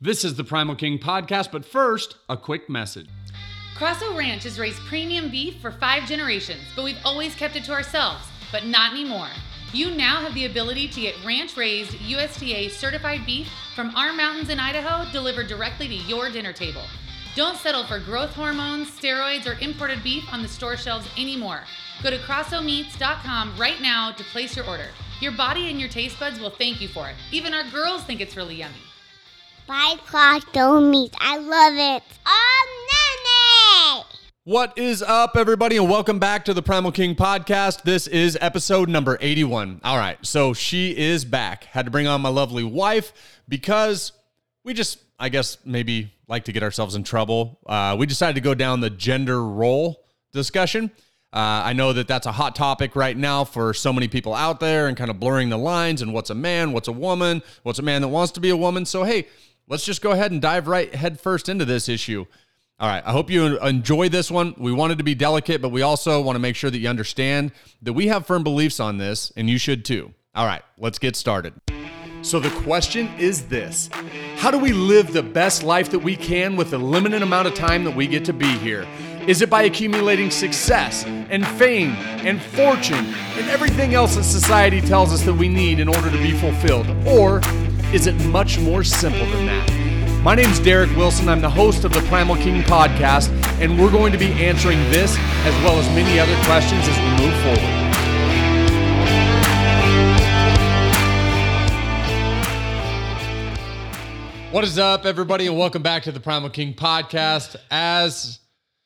This is the Primal King podcast, but first, a quick message. Crosso Ranch has raised premium beef for 5 generations, but we've always kept it to ourselves, but not anymore. You now have the ability to get ranch-raised, USDA certified beef from our mountains in Idaho delivered directly to your dinner table. Don't settle for growth hormones, steroids, or imported beef on the store shelves anymore. Go to crossomeats.com right now to place your order. Your body and your taste buds will thank you for it. Even our girls think it's really yummy. Buy Crosso Meats. I love it. Oh, Nanny! What is up, everybody, and welcome back to the Primal King podcast. This is episode number 81. All right, so she is back. Had to bring on my lovely wife because we just, I guess, maybe like to get ourselves in trouble. We decided to go down the gender role discussion. I know that that's a hot topic right now for so many people out there and kind of blurring the lines and what's a man, what's a woman, what's a man that wants to be a woman. So, hey, let's just go ahead and dive right head first into this issue. All right, I hope you enjoy this one. We wanted to be delicate, but we also want to make sure that you understand that we have firm beliefs on this, and you should too. All right, let's get started. So the question is this: how do we live the best life that we can with the limited amount of time that we get to be here? Is it by accumulating success and fame and fortune and everything else that society tells us that we need in order to be fulfilled? Or is it much more simple than that? My name's Derek Wilson. I'm the host of the Primal King podcast, and we're going to be answering this as well as many other questions as we move forward. What is up, everybody, and welcome back to the Primal King podcast. As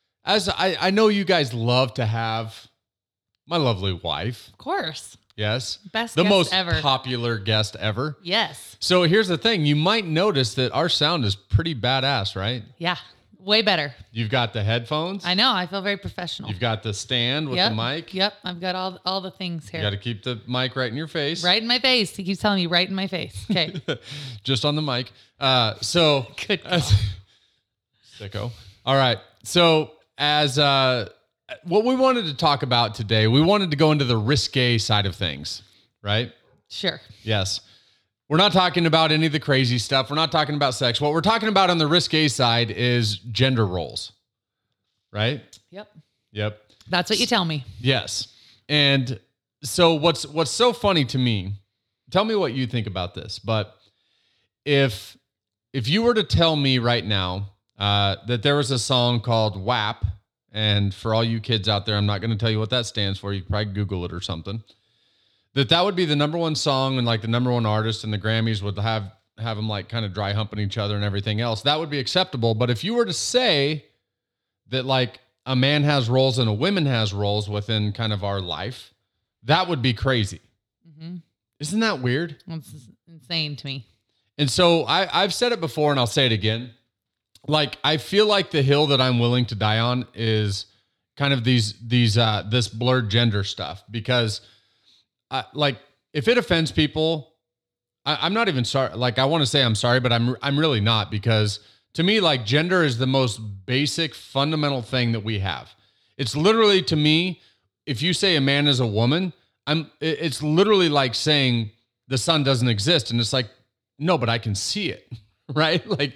I know you guys love to have my lovely wife. Of course. Yes. Best the guest most ever. popular guest ever. Yes. So here's the thing. You might notice that our sound is pretty badass, right? Yeah. Way better. You've got the headphones. I know. I feel very professional. You've got the stand with the mic. Yep. I've got all the things here. You got to keep the mic right in your face. Right in my face. He keeps telling me right in my face. Okay. Just on the mic. Good call. Sicko. All right. So as what we wanted to talk about today, we wanted to go into the risque side of things, right? Sure. Yes. We're not talking about any of the crazy stuff. We're not talking about sex. What we're talking about on the risque side is gender roles, right? Yep. That's what you tell me. Yes. And so what's so funny to me, tell me what you think about this, but if you were to tell me right now that there was a song called WAP, and for all you kids out there, I'm not going to tell you what that stands for. You can probably Google it or something. That would be the number one song and like the number one artist, and the Grammys would have them like kind of dry humping each other and everything else. That would be acceptable. But if you were to say that like a man has roles and a woman has roles within kind of our life, that would be crazy. Mm-hmm. Isn't that weird? It's insane to me. And so I've said it before and I'll say it again. Like, I feel like the hill that I'm willing to die on is kind of this blurred gender stuff, because like if it offends people, I'm not even sorry. Like, I want to say I'm sorry, but I'm really not, because to me, like, gender is the most basic fundamental thing that we have. It's literally, to me, if you say a man is a woman, it's literally like saying the sun doesn't exist. And it's like, no, but I can see it. Right. Like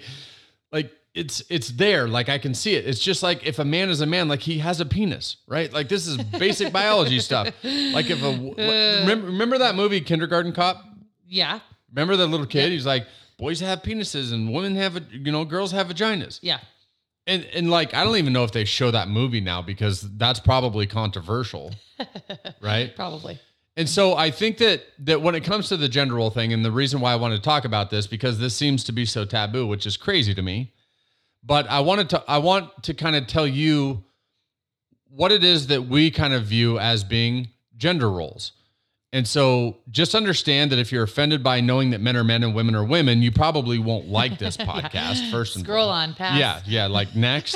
it's there. Like, I can see it. It's just like if a man is a man, like, he has a penis, right? Like, this is basic biology stuff. Like, if remember that movie Kindergarten Cop? Yeah. Remember that little kid? Yep. He's like, boys have penises and women have, girls have vaginas. Yeah. And like, I don't even know if they show that movie now, because that's probably controversial, right? Probably. And so I think that when it comes to the gender role thing, and the reason why I wanted to talk about this, because this seems to be so taboo, which is crazy to me. But I want to kind of tell you what it is that we kind of view as being gender roles. And so just understand that if you're offended by knowing that men are men and women are women, you probably won't like this podcast. First and scroll on past. Yeah. Like, next.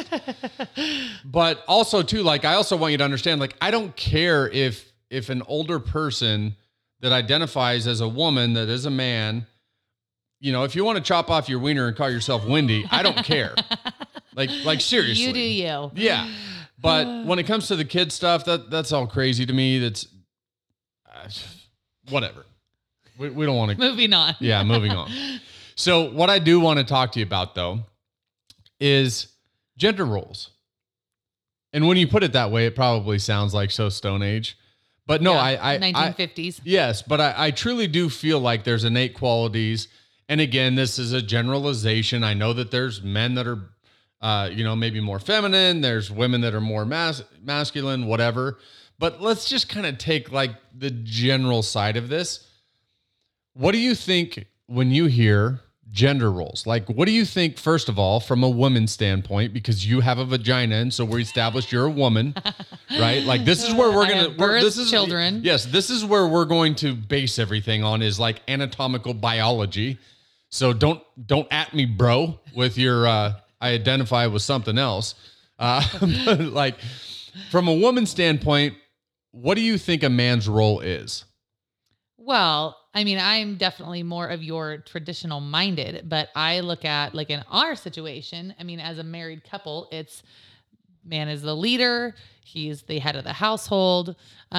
But also too, like, I also want you to understand, like, I don't care if an older person that identifies as a woman that is a man, if you want to chop off your wiener and call yourself Wendy, I don't care. Like seriously. You do you. Yeah. But when it comes to the kid stuff, that's all crazy to me. That's whatever. We don't want to. Moving on. Yeah, moving on. So what I do want to talk to you about, though, is gender roles. And when you put it that way, it probably sounds like so Stone Age. But no, I 1950s. Yes, but I truly do feel like there's innate qualities. And again, this is a generalization. I know that there's men that are, maybe more feminine. There's women that are more masculine, whatever. But let's just kind of take like the general side of this. What do you think when you hear gender roles? Like, what do you think, first of all, from a woman's standpoint, because you have a vagina, and so we established you're a woman, right? Like, this is where we're going to this is children. Yes, this is where we're going to base everything on, is like anatomical biology. So don't at me, bro, with your I identify with something else. Like, from a woman's standpoint, what do you think a man's role is? Well, I mean, I'm definitely more of your traditional minded, but I look at, like, in our situation, I mean, as a married couple, it's man is the leader. He's the head of the household.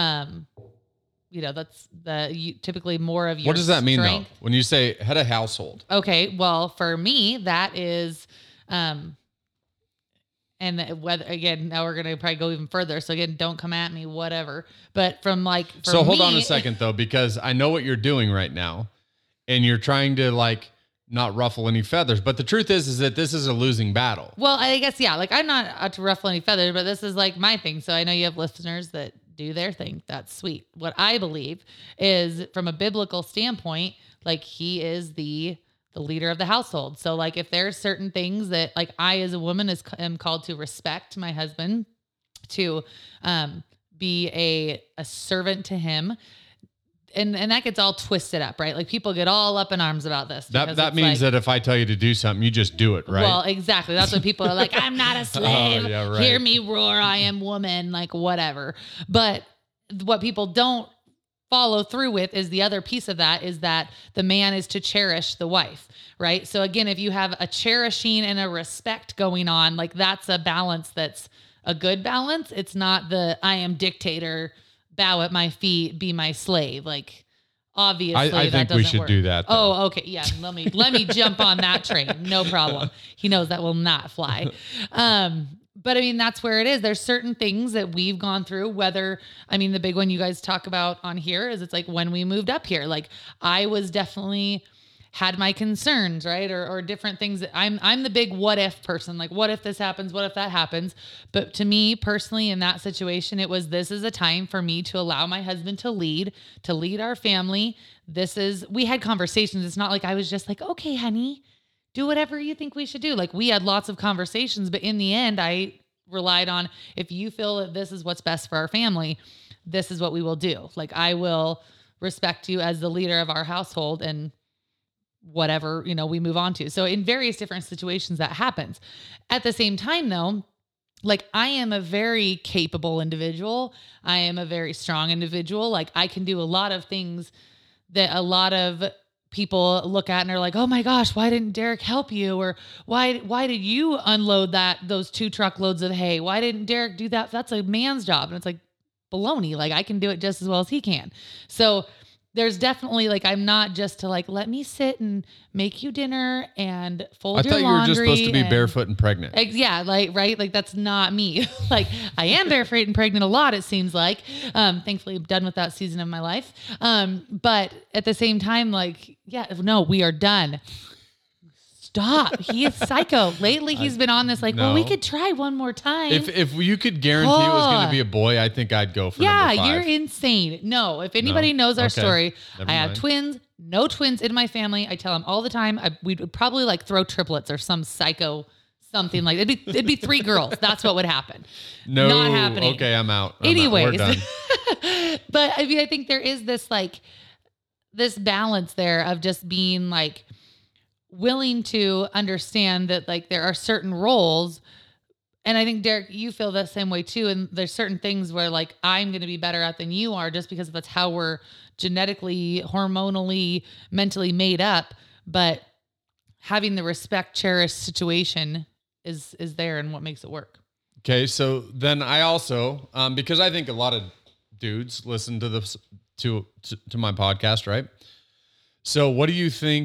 That's typically more of your What does that mean, strength. though, when you say head of household? Okay. Well, for me, that is, and whether, again, now we're going to probably go even further. So again, don't come at me, whatever. But from like, for so hold me, on a second though, because I know what you're doing right now and you're trying to like not ruffle any feathers. But the truth is that this is a losing battle. Well, I guess, yeah, like I'm not out to ruffle any feathers, but this is like my thing. So I know you have listeners that do their thing. That's sweet. What I believe is, from a biblical standpoint, like, he is the leader of the household. So like, if there's certain things that, like, I as a woman am called to respect my husband, to be a servant to him. And that gets all twisted up, right? Like, people get all up in arms about this. That means that if I tell you to do something, you just do it, right? Well, exactly. That's when people are like, I'm not a slave. Oh, yeah, right. Hear me roar. I am woman, like, whatever. But what people don't follow through with is the other piece of that, is that the man is to cherish the wife, right? So again, if you have a cherishing and a respect going on, like, that's a balance that's a good balance. It's not the I am dictator, bow at my feet, be my slave. Like, obviously, I think we should do that, though. Oh, okay. Yeah. Let me jump on that train. No problem. He knows that will not fly. But I mean, that's where it is. There's certain things that we've gone through, the big one you guys talk about on here is, it's like, when we moved up here, like, I was definitely had my concerns, right? Or different things that I'm the big what if person. Like, what if this happens? What if that happens? But to me personally, in that situation, this is a time for me to allow my husband to lead our family. We had conversations. It's not like I was just like, okay, honey, do whatever you think we should do. Like, we had lots of conversations, but in the end, I relied on, if you feel that this is what's best for our family, this is what we will do. Like, I will respect you as the leader of our household, and whatever, we move on to. So in various different situations that happens. At the same time, though, like, I am a very capable individual. I am a very strong individual. Like, I can do a lot of things that a lot of people look at and are like, oh my gosh, why didn't Derek help you? Or why did you unload those 2 truckloads of hay? Why didn't Derek do that? That's a man's job. And it's like, baloney. Like, I can do it just as well as he can. So there's definitely, like, I'm not just to, like, let me sit and make you dinner and fold your laundry. I thought you were just supposed to be barefoot and pregnant. Yeah, like, right? Like, that's not me. Like, I am barefoot and pregnant a lot, it seems like. Thankfully, I'm done with that season of my life. But at the same time, like, yeah, no, we are done. Stop. He is psycho. Lately, he's been on this, like, well, we could try one more time. If you could guarantee it was going to be a boy, I think I'd go for number 5. You're insane. No, if anybody knows our story, I have twins, no twins in my family. I tell them all the time, we would probably, like, throw triplets or some psycho something like that. It'd be 3 girls. That's what would happen. No, not happening. Okay, I'm out. Anyways, we're done. But I mean, I think there is this, like, this balance there of just being, like, willing to understand that, like, there are certain roles. And I think, Derek, you feel that same way too. And there's certain things where, like, I'm going to be better at than you are, just because that's how we're genetically, hormonally, mentally made up. But having the respect, cherish situation is there, and what makes it work. Okay. So then I also, because I think a lot of dudes listen to this, to my podcast, right? So what do you think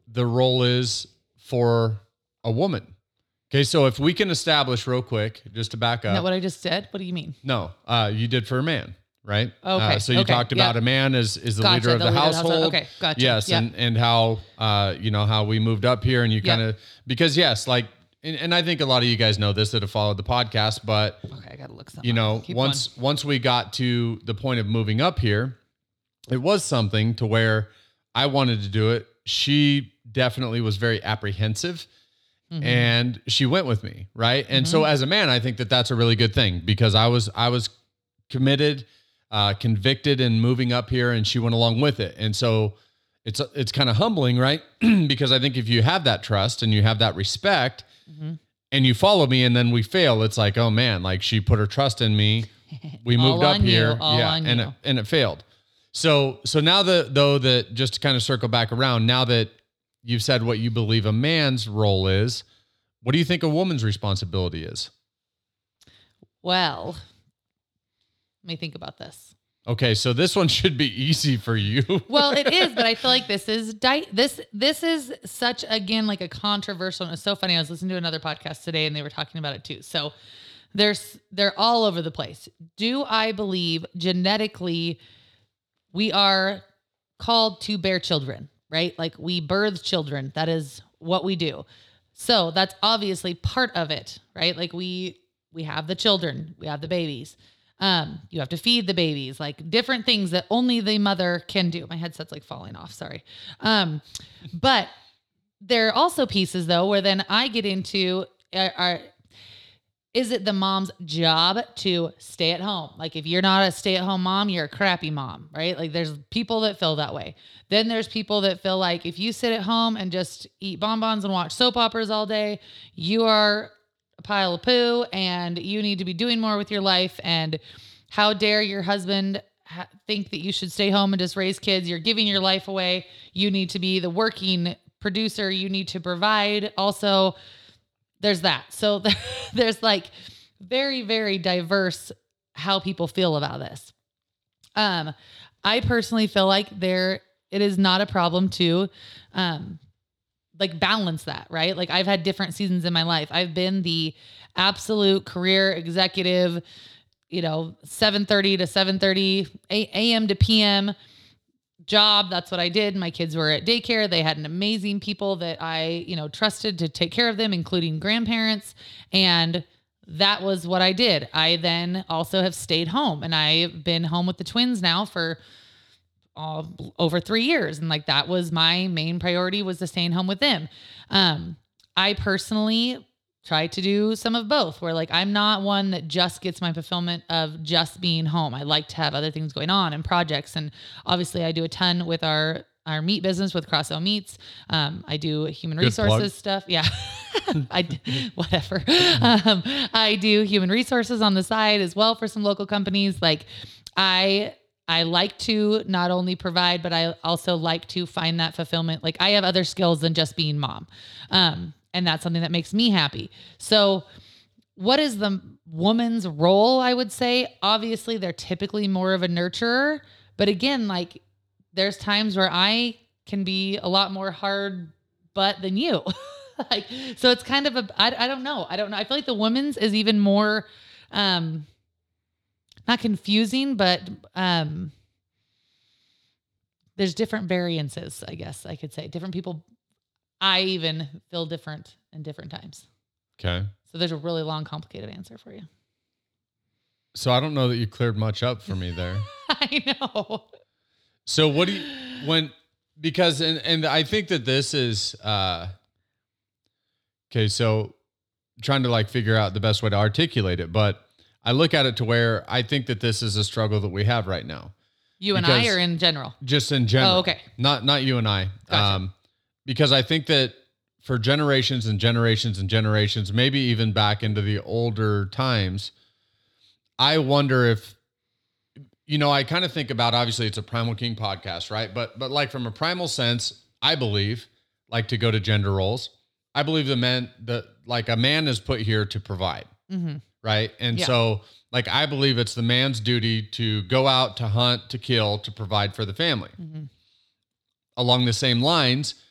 the role is for a woman. Okay, so if we can establish real quick, just to back Isn't that up. what I just said? What do you mean? No, you did for a man, right? Okay. So you talked about a man is the Gotcha, leader of the household. Okay, gotcha. Yes, Yep. and how how we moved up here, and you kind of because yes, like, and I think a lot of you guys know this that have followed the podcast, but Okay, I gotta look something up. Keep once we got to the point of moving up here, it was something to where I wanted to do it. She definitely was very apprehensive. Mm-hmm. And she went with me, right? And so as a man, I think that that's a really good thing because I was committed, convicted in moving up here, and she went along with it. And so it's kind of humbling, right? Because I think if you have that trust and you have that respect and you follow me and then we fail, it's like, oh man, like she put her trust in me. We moved up here. And it failed. So now that just to kind of circle back around, now that you've said what you believe a man's role is, what do you think a woman's responsibility is? Well, let me think about this. Okay, so this one should be easy for you. Well, it is, but I feel like this is this is such, again, like a controversial, and it's so funny. I was listening to another podcast today and they were talking about it too. So they're all over the place. Do I believe genetically we are called to bear children? Right? Like we birth children. That is what we do. So that's obviously part of it, right? Like we have the children, we have the babies. You have to feed the babies, like different things that only the mother can do. My headset's like falling off. Sorry. But there are also pieces though, where then I get into, is it the mom's job to stay at home? Like if you're not a stay-at-home mom, you're a crappy mom, right? Like there's people that feel that way. Then there's people that feel like if you sit at home and just eat bonbons and watch soap operas all day, you are a pile of poo and you need to be doing more with your life. And how dare your husband think that you should stay home and just raise kids? You're giving your life away. You need to be the working producer. You need to provide. Also, there's that. So there's like very, very diverse how people feel about this. I personally feel like it is not a problem to, like balance that, right? Like I've had different seasons in my life. I've been the absolute career executive, 7:30 to 7:30 a.m. to p.m. job. That's what I did. My kids were at daycare. They had an amazing people that I, trusted to take care of them, including grandparents. And that was what I did. I then also have stayed home, and I've been home with the twins now for over 3 years. And like, that was my main priority, was to staying home with them. I personally try to do some of both, where like, I'm not one that just gets my fulfillment of just being home. I like to have other things going on and projects. And obviously I do a ton with our meat business with Crossell Meats. I do human resources stuff. Yeah. Whatever. I do human resources on the side as well for some local companies. Like I like to not only provide, but I also like to find that fulfillment. Like I have other skills than just being mom. And that's something that makes me happy. So what is the woman's role? I would say, obviously they're typically more of a nurturer, but again, like there's times where I can be a lot more hard butt than you. Like, so it's kind of I don't know. I feel like the woman's is even more, not confusing, but there's different variances, I guess I could say. Different people, I even feel different in different times. Okay. So there's a really long, complicated answer for you. So I don't know that you cleared much up for me there. I know. So what do you, because I think that this is, okay, so trying to like figure out the best way to articulate it, but I look at it to where I think that this is a struggle that we have right now. You and I, or in general? Just in general. Oh, okay. Not you and I. Gotcha. Because I think that for generations and generations and generations, maybe even back into the older times, I wonder if, I kind of think about, obviously it's a Primal King podcast, right? But like from a primal sense, I believe, like to go to gender roles, I believe a man is put here to provide. Mm-hmm. Right. And so like, I believe it's the man's duty to go out, to hunt, to kill, to provide for the family. Mm-hmm. Along the same lines,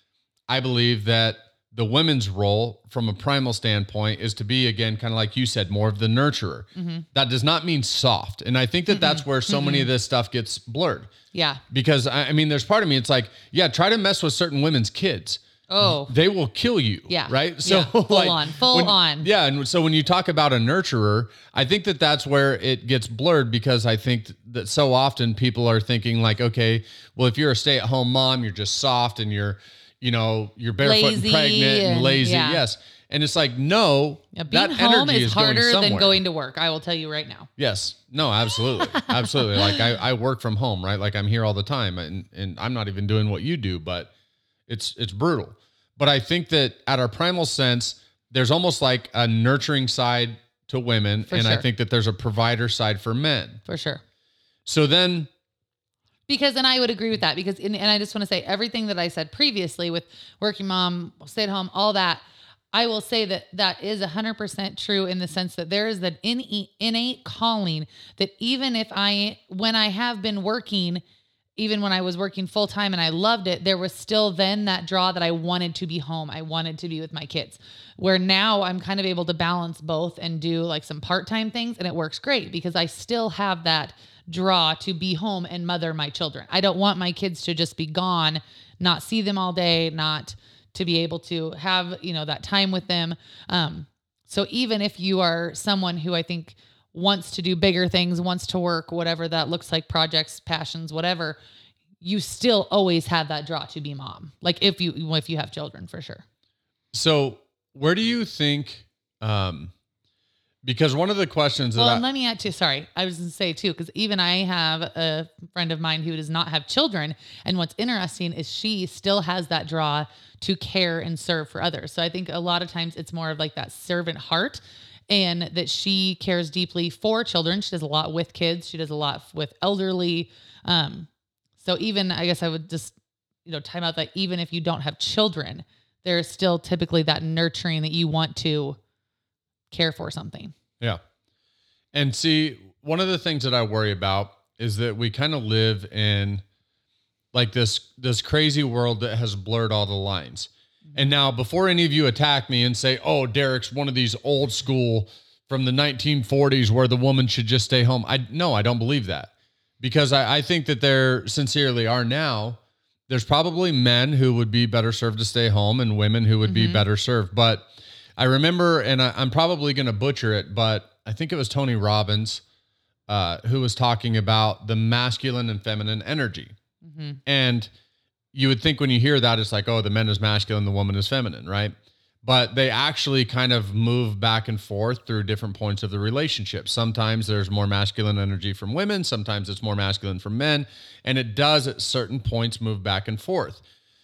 I believe that the women's role from a primal standpoint is to be, again, kind of like you said, more of the nurturer. That does not mean soft. And I think that that's where so many of this stuff gets blurred. Yeah. Because I mean, there's part of me, it's like, yeah, try to mess with certain women's kids. Oh, They will kill you. Yeah. Right. So Yeah. Full on. Yeah. And so when you talk about a nurturer, I think that that's where it gets blurred, because I think that so often people are thinking like, okay, well, if you're a stay-at-home mom, you're just soft and you're barefoot Lazy and pregnant and lazy. yeah. Yes. And it's like, no, Being that home energy is going harder than somewhere. going to work. I will tell you right now. Yes. No, absolutely. Absolutely. Like I work from home, right? Like I'm here all the time, and I'm not even doing what you do, but it's brutal. But I think that at our primal sense, there's almost like a nurturing side to women. For and I sure. think that there's a provider side for men. For sure. So then, And I would agree with that, because, and I just want to say everything that I said previously with working mom, stay at home, all that, I will say that is 100% true, in the sense that there is that innate calling that even when I have been working, even when I was working full time and I loved it, there was still then that draw that I wanted to be home. I wanted to be with my kids, where now I'm kind of able to balance both and do like some part-time things. And it works great, because I still have that draw to be home and mother my children. I don't want my kids to just be gone, not see them all day, not to be able to have, that time with them. So even if you are someone who I think wants to do bigger things, wants to work, whatever that looks like, projects, passions, whatever, you still always have that draw to be mom. Like if you have children, for sure. so where do you think, because one of the questions that And let me add too, sorry, I was going to say too, because even I have a friend of mine who does not have children. And what's interesting is she still has that draw to care and serve for others. So I think a lot of times it's more of like that servant heart, and that she cares deeply for children. She does a lot with kids. She does a lot with elderly. So even, I guess I would just, time out that even if you don't have children, there's still typically that nurturing that you want to care for something. Yeah. And see, one of the things that I worry about is that we kind of live in like this crazy world that has blurred all the lines. And now, before any of you attack me and say, oh, Derek's one of these old school from the 1940s where the woman should just stay home. I don't believe that, because I think that there sincerely are now. There's probably men who would be better served to stay home and women who would be better served. But I remember, and I'm probably going to butcher it, but I think it was Tony Robbins who was talking about the masculine and feminine energy. And you would think when you hear that, it's like, oh, the man is masculine, the woman is feminine, right? But they actually kind of move back and forth through different points of the relationship. Sometimes there's more masculine energy from women. Sometimes it's more masculine from men. And it does at certain points move back and forth.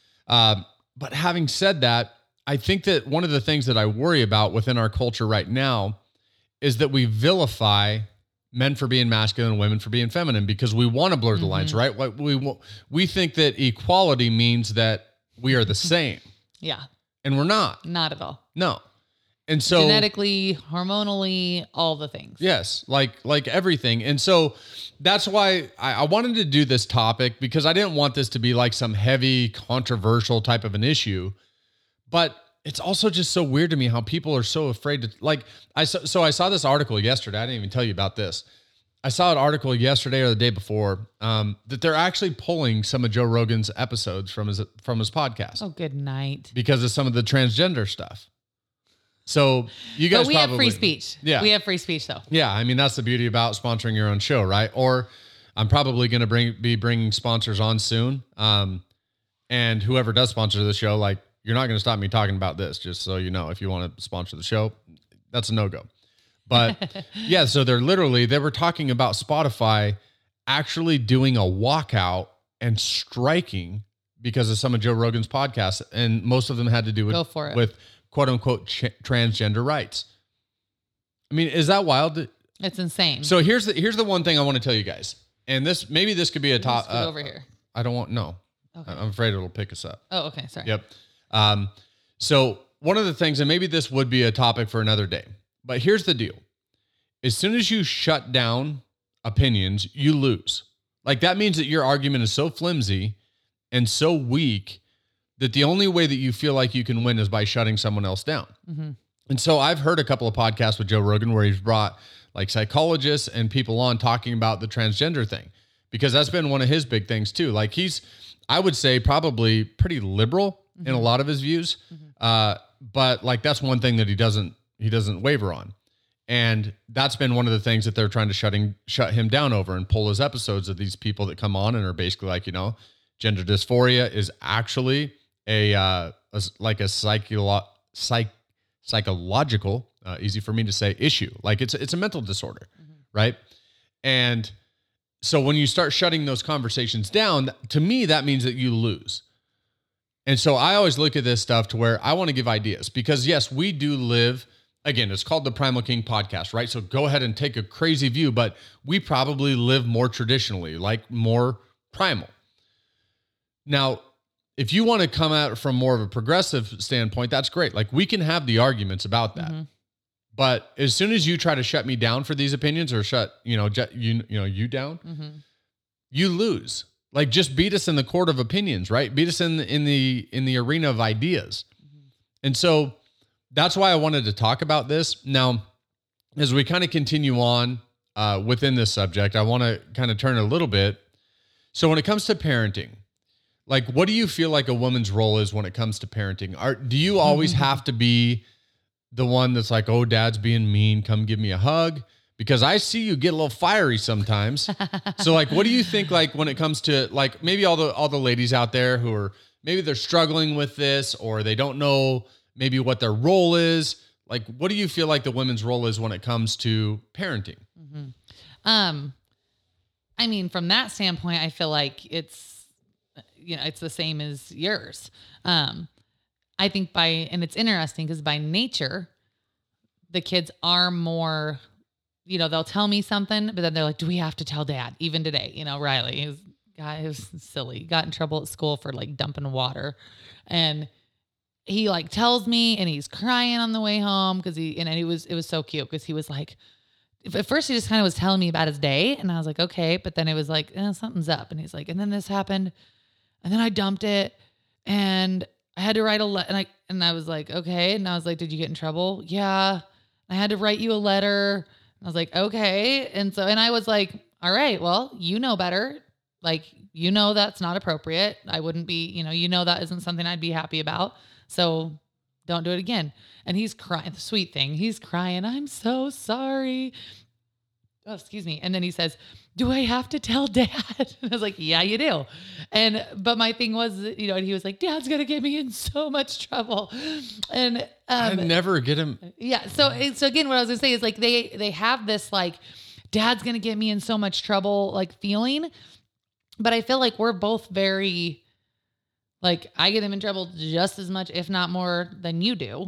But having said that, I think that one of the things that I worry about within our culture right now is that we vilify men for being masculine and women for being feminine, because we want to blur the lines, right? Like we think that equality means that we are the same, Yeah. and we're not. Not at all. No. And so Genetically, hormonally, all the things. yes, like everything. And so that's why I wanted to do this topic, because I didn't want this to be like some heavy, controversial type of an issue. But it's also just so weird to me how people are so afraid to, like, I saw this article yesterday. I didn't even tell you about this. I saw an article yesterday or the day before that they're actually pulling some of Joe Rogan's episodes from his podcast Oh, good night. because of some of the transgender stuff. So you guys But we have free speech. Yeah. We have free speech though. Yeah, I mean, that's the beauty about sponsoring your own show, right? Or I'm probably going to be bringing sponsors on soon. And whoever does sponsor the show, like, you're not going to stop me talking about this, just so you know. If you want to sponsor the show, that's a no-go. But yeah, so they were talking about Spotify actually doing a walkout and striking because of some of Joe Rogan's podcasts. And most of them had to do Go for it. with quote unquote transgender rights. I mean, is that wild? It's insane. So here's the one thing I want to tell you guys. And this could be a top Scoot over here. I don't want, no, Okay. I'm afraid it'll pick us up. Oh, okay. Sorry. Yep. So one of the things, and maybe this would be a topic for another day, but here's the deal. As soon as you shut down opinions, you lose. Like, that means that your argument is so flimsy and so weak that the only way that you feel like you can win is by shutting someone else down. And so I've heard a couple of podcasts with Joe Rogan where he's brought like psychologists and people on talking about the transgender thing, because that's been one of his big things too. Like he's, I would say, probably pretty liberal in a lot of his views. But like, that's one thing that he doesn't waver on. And that's been one of the things that they're trying to shut him down over, and pull his episodes of these people that come on and are basically like, gender dysphoria is actually a psychological, easy for me to say, issue. Like it's a mental disorder, right? And so when you start shutting those conversations down, to me, that means that you lose. And so I always look at this stuff to where I want to give ideas, because yes, we do live, again, it's called the Primal King podcast, right? So go ahead and take a crazy view, but we probably live more traditionally, like more primal. Now, if you want to come at it from more of a progressive standpoint, that's great. Like we can have the arguments about that. But as soon as you try to shut me down for these opinions, or shut, you down, you lose. Like just beat us in the court of opinions, right? Beat us in the arena of ideas. And so that's why I wanted to talk about this. Now, as we kind of continue on within this subject, I want to kind of turn a little bit. So when it comes to parenting, like, what do you feel like a woman's role is when it comes to parenting? Do you always have to be the one that's like, oh, dad's being mean, come give me a hug? Because I see you get a little fiery sometimes. So like, what do you think, like when it comes to like maybe all the ladies out there who are, maybe they're struggling with this, or they don't know maybe what their role is. Like, what do you feel like the women's role is when it comes to parenting? I mean, from that standpoint, I feel like it's the same as yours. I think and it's interesting because by nature, the kids are more, they'll tell me something, but then they're like, do we have to tell dad? Even today, Riley, he was silly, got in trouble at school for like dumping water. And he like tells me, and he's crying on the way home because it was so cute because he was like, at first he just kind of was telling me about his day, and I was like, okay. But then it was like, something's up. And he's like, and then this happened, and then I dumped it, and I had to write a letter. And I was like, okay. And I was like, did you get in trouble? Yeah. I had to write you a letter. I was like, okay. And I was like, all right, well, you know better. Like, that's not appropriate. I wouldn't be, that isn't something I'd be happy about. So don't do it again. And he's crying, the sweet thing. He's crying, I'm so sorry. Oh, excuse me. And then he says, do I have to tell dad? And I was like, yeah, you do. But my thing was, and he was like, dad's going to get me in so much trouble. And I never get him. Yeah. So again, what I was gonna say is like, they have this like, dad's going to get me in so much trouble, like feeling, but I feel like we're both very, like, I get him in trouble just as much, if not more than you do.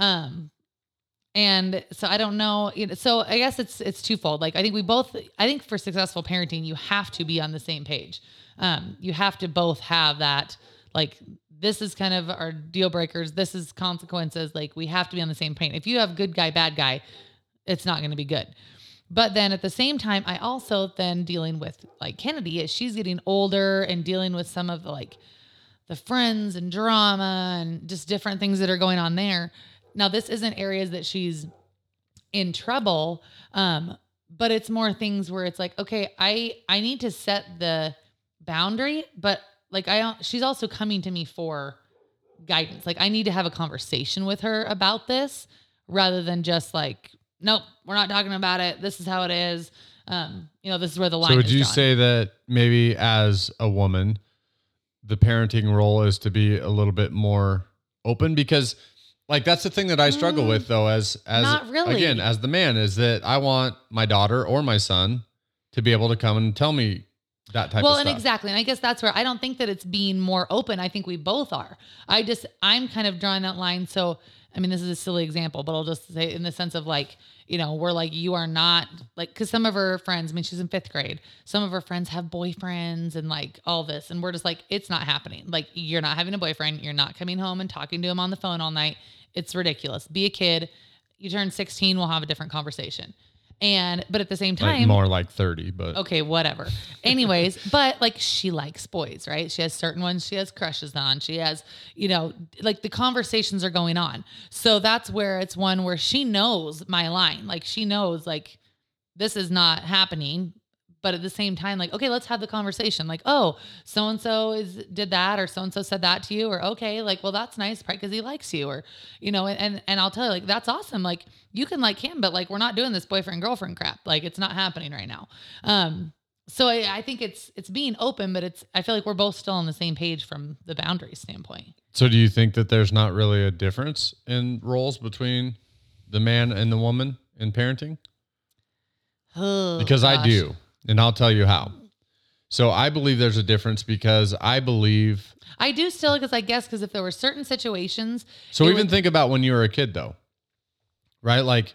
And so I don't know. So I guess it's twofold. Like, I think for successful parenting, you have to be on the same page. You have to both have that, like, this is kind of our deal breakers. This is consequences. Like, we have to be on the same page. If you have good guy, bad guy, it's not going to be good. But then at the same time, I also then dealing with like Kennedy as she's getting older and dealing with some of the friends and drama and just different things that are going on there. Now, this isn't areas that she's in trouble, but it's more things where it's like, okay, I need to set the boundary, but like she's also coming to me for guidance. Like, I need to have a conversation with her about this rather than just like, nope, we're not talking about it. This is how it is. This is where the line is. So would you drawn. say that maybe as a woman, the parenting role is to be a little bit more open? Because like, that's the thing that I struggle with though, as not really. Again, as the man, is that I want my daughter or my son to be able to come and tell me that type of stuff. And exactly. And I guess that's where I don't think that it's being more open. I think we both are. I'm kind of drawing that line. So, I mean, this is a silly example, but I'll just say in the sense of like, we're like, you are not like, cause some of her friends, I mean, she's in 5th grade. Some of her friends have boyfriends and like all this. And we're just like, it's not happening. Like, you're not having a boyfriend. You're not coming home and talking to him on the phone all night. It's ridiculous. Be a kid. You turn 16, we'll have a different conversation. But at the same Like time, more like 30, but okay, whatever. Anyways, but like she likes boys, right? She has certain ones she has crushes on. She has, like the conversations are going on. So that's where it's one where she knows my line. Like she knows like this is not happening. But at the same time, like, okay, let's have the conversation. Like, oh, so-and-so did that, or so-and-so said that to you, or okay, like, well, that's nice, probably because he likes you, or, and I'll tell you, like, that's awesome. Like, you can like him, but like, we're not doing this boyfriend girlfriend crap. Like, it's not happening right now. So I think it's being open, but I feel like we're both still on the same page from the boundaries standpoint. So do you think that there's not really a difference in roles between the man and the woman in parenting? Oh, Because gosh. I do. And I'll tell you how. So I believe there's a difference because I believe. I do still, because if there were certain situations. So even think about when you were a kid though, right? Like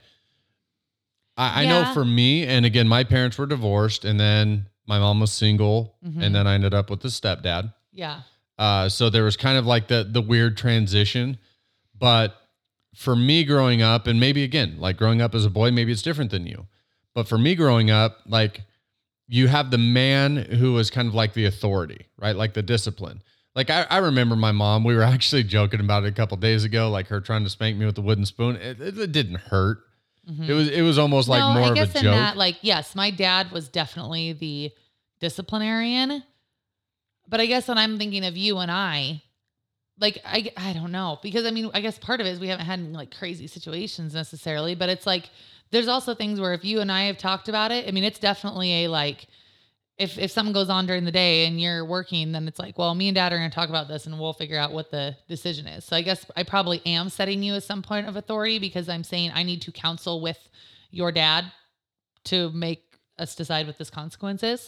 I know for me, and again, my parents were divorced and then my mom was single and then I ended up with a stepdad. Yeah. So there was kind of like the weird transition, but for me growing up, and maybe again, like growing up as a boy, maybe it's different than you, but for me growing up, like, you have the man who was kind of like the authority, right? Like the discipline. Like I remember my mom, we were actually joking about it a couple of days ago, like her trying to spank me with the wooden spoon. It didn't hurt. It was almost like more of a joke. That, like, yes, my dad was definitely the disciplinarian, but I guess when I'm thinking of you and I don't know, because I mean, I guess part of it is we haven't had any like crazy situations necessarily, but it's like, there's also things where if you and I have talked about it, I mean, it's definitely a like, if something goes on during the day and you're working, then it's like, well, me and dad are going to talk about this and we'll figure out what the decision is. So I guess I probably am setting you as some point of authority because I'm saying I need to counsel with your dad to make us decide what this consequence is.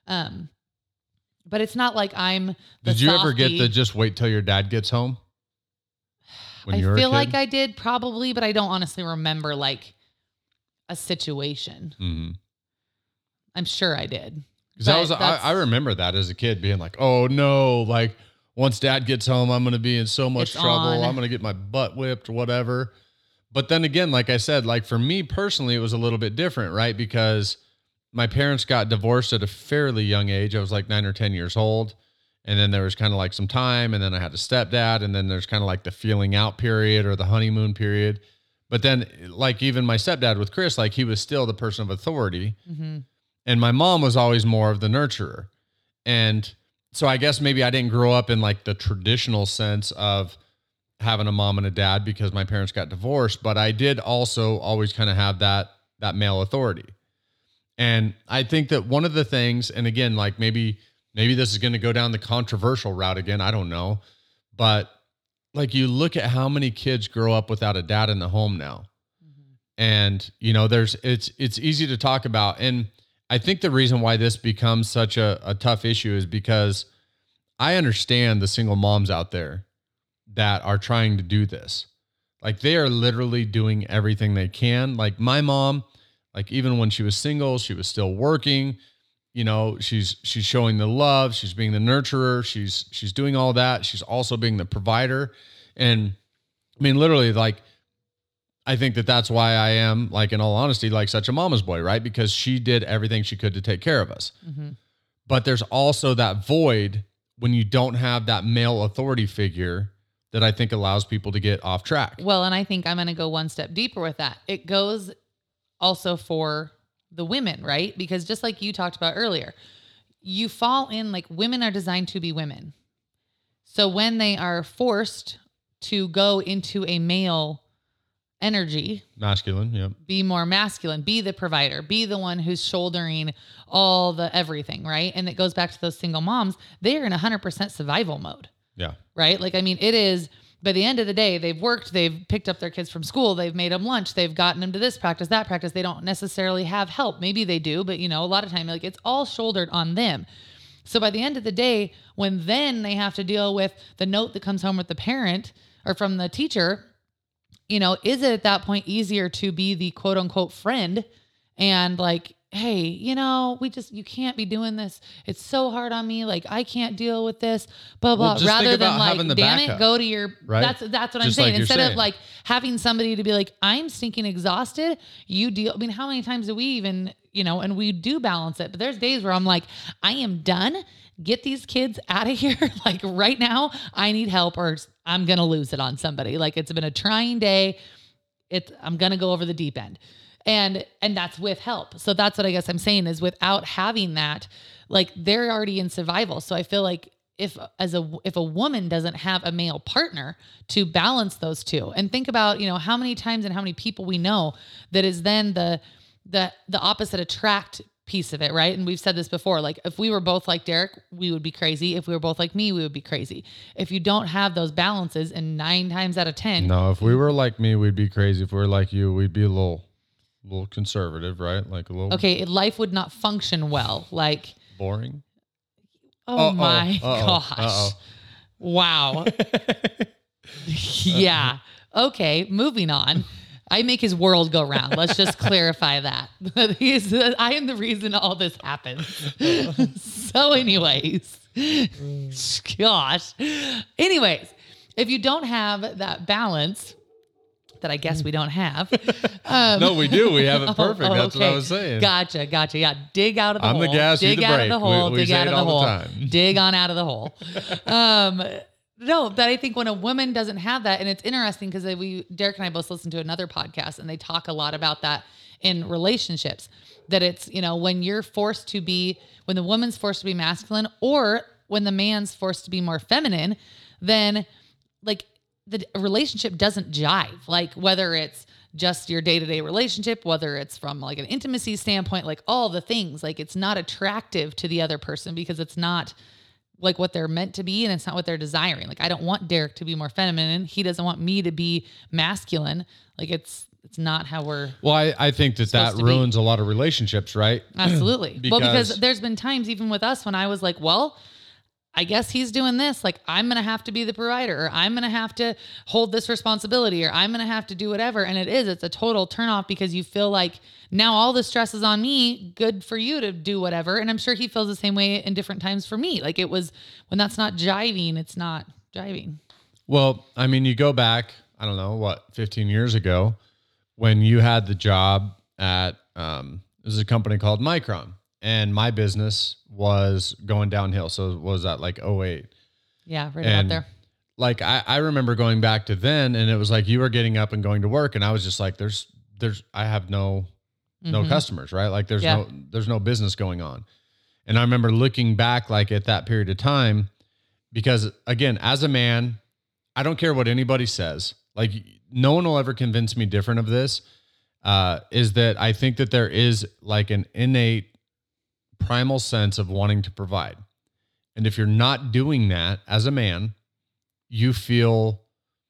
But it's not like I'm the Did you ever softie. get the just wait till your dad gets home? I feel like I did probably, but I don't honestly remember like a situation. Mm-hmm. I'm sure I did. Because I remember that as a kid being like, oh no, like once dad gets home, I'm going to be in so much trouble. I'm going to get my butt whipped or whatever. But then again, like I said, like for me personally, it was a little bit different, right? Because my parents got divorced at a fairly young age. I was like 9 or 10 years old. And then there was kind of like some time, and then I had a stepdad, and then there's kind of like the feeling out period or the honeymoon period. But then like even my stepdad with Chris, like he was still the person of authority. Mm-hmm. And my mom was always more of the nurturer. And so I guess maybe I didn't grow up in like the traditional sense of having a mom and a dad because my parents got divorced, but I did also always kind of have that male authority. And I think that one of the things, and again, like maybe this is going to go down the controversial route again, I don't know, but like you look at how many kids grow up without a dad in the home now. Mm-hmm. And it's easy to talk about. And I think the reason why this becomes such a tough issue is because I understand the single moms out there that are trying to do this. Like they are literally doing everything they can. Like my mom, like even when she was single, she was still working. She's showing the love. She's being the nurturer. She's doing all that. She's also being the provider. And I mean, literally, like, I think that's why I am, like, in all honesty, like such a mama's boy, right? Because she did everything she could to take care of us. Mm-hmm. But there's also that void when you don't have that male authority figure that I think allows people to get off track. Well, and I think I'm going to go one step deeper with that. It goes also for the women, right? Because just like you talked about earlier, you fall in, like, women are designed to be women. So when they are forced to go into a male energy, masculine, yep, be more masculine, be the provider, be the one who's shouldering all the everything, right? And it goes back to those single moms. They are in 100% survival mode. Yeah. Right? Like, I mean, it is, by the end of the day, they've worked, they've picked up their kids from school, they've made them lunch, they've gotten them to this practice, that practice. They don't necessarily have help. Maybe they do, but a lot of time, like, it's all shouldered on them. So by the end of the day, when then they have to deal with the note that comes home with the parent or from the teacher, is it at that point easier to be the quote unquote friend and, like, hey, you can't be doing this. It's so hard on me. Like, I can't deal with this, blah, blah, just rather think than about having the damn backup, it, go to your, right? That's what I'm Just like saying. you're Instead saying. of like having somebody to be like, I'm stinking exhausted. You deal. I mean, how many times do we even, and we do balance it, but there's days where I'm like, I am done. Get these kids out of here. Like right now, I need help or I'm going to lose it on somebody. Like it's been a trying day. I'm going to go over the deep end. And that's with help. So that's what I guess I'm saying is without having that, like they're already in survival. So I feel like if a woman doesn't have a male partner to balance those two, and think about, how many times and how many people we know that is then the opposite attract piece of it, right? And we've said this before, like if we were both like Derek, we would be crazy. If we were both like me, we would be crazy. If you don't have those balances, and 9 times out of 10. No, if we were like me, we'd be crazy. If we were like you, we'd be a little conservative, right? Like a little life would not function well. Like boring. Oh my gosh. Wow. Yeah. Okay, moving on. I make his world go round. Let's just clarify that. I am the reason all this happens. So anyways, gosh. Anyways, if you don't have that balance that I guess we don't have. No, we do. We have it perfect. That's what I was saying. Gotcha. Yeah. Dig out of the hole. I'm the gas, you dig the out brake. of the hole. We dig say out it of the all hole. the time. Dig on out of the hole. No, that I think when a woman doesn't have that, and it's interesting because Derek and I both listen to another podcast and they talk a lot about that in relationships, that it's, when the woman's forced to be masculine or when the man's forced to be more feminine, then like the relationship doesn't jive. Like whether it's just your day-to-day relationship, whether it's from like an intimacy standpoint, like all the things, like it's not attractive to the other person because it's not like what they're meant to be, and it's not what they're desiring. Like I don't want Derek to be more feminine. He doesn't want me to be masculine. Like it's not how we're. Well, I think that ruins a lot of relationships, right? Absolutely. Because there's been times even with us when I was like, well, I guess he's doing this. Like I'm going to have to be the provider, or I'm going to have to hold this responsibility, or I'm going to have to do whatever. And it's a total turnoff because you feel like now all the stress is on me. Good for you to do whatever. And I'm sure he feels the same way in different times for me. Like it was when that's not jiving, it's not jiving. Well, I mean, you go back, I don't know, 15 years ago when you had the job at, this is a company called Micron. And my business was going downhill. So what was that, like 2008? Yeah, right out there. Like I remember going back to then, and it was like you were getting up and going to work, and I was just like, I have no customers, right? Like there's no business going on. And I remember looking back like at that period of time, because again, as a man, I don't care what anybody says. Like no one will ever convince me different of this. Is that I think that there is like an innate primal sense of wanting to provide. And if you're not doing that as a man, you feel,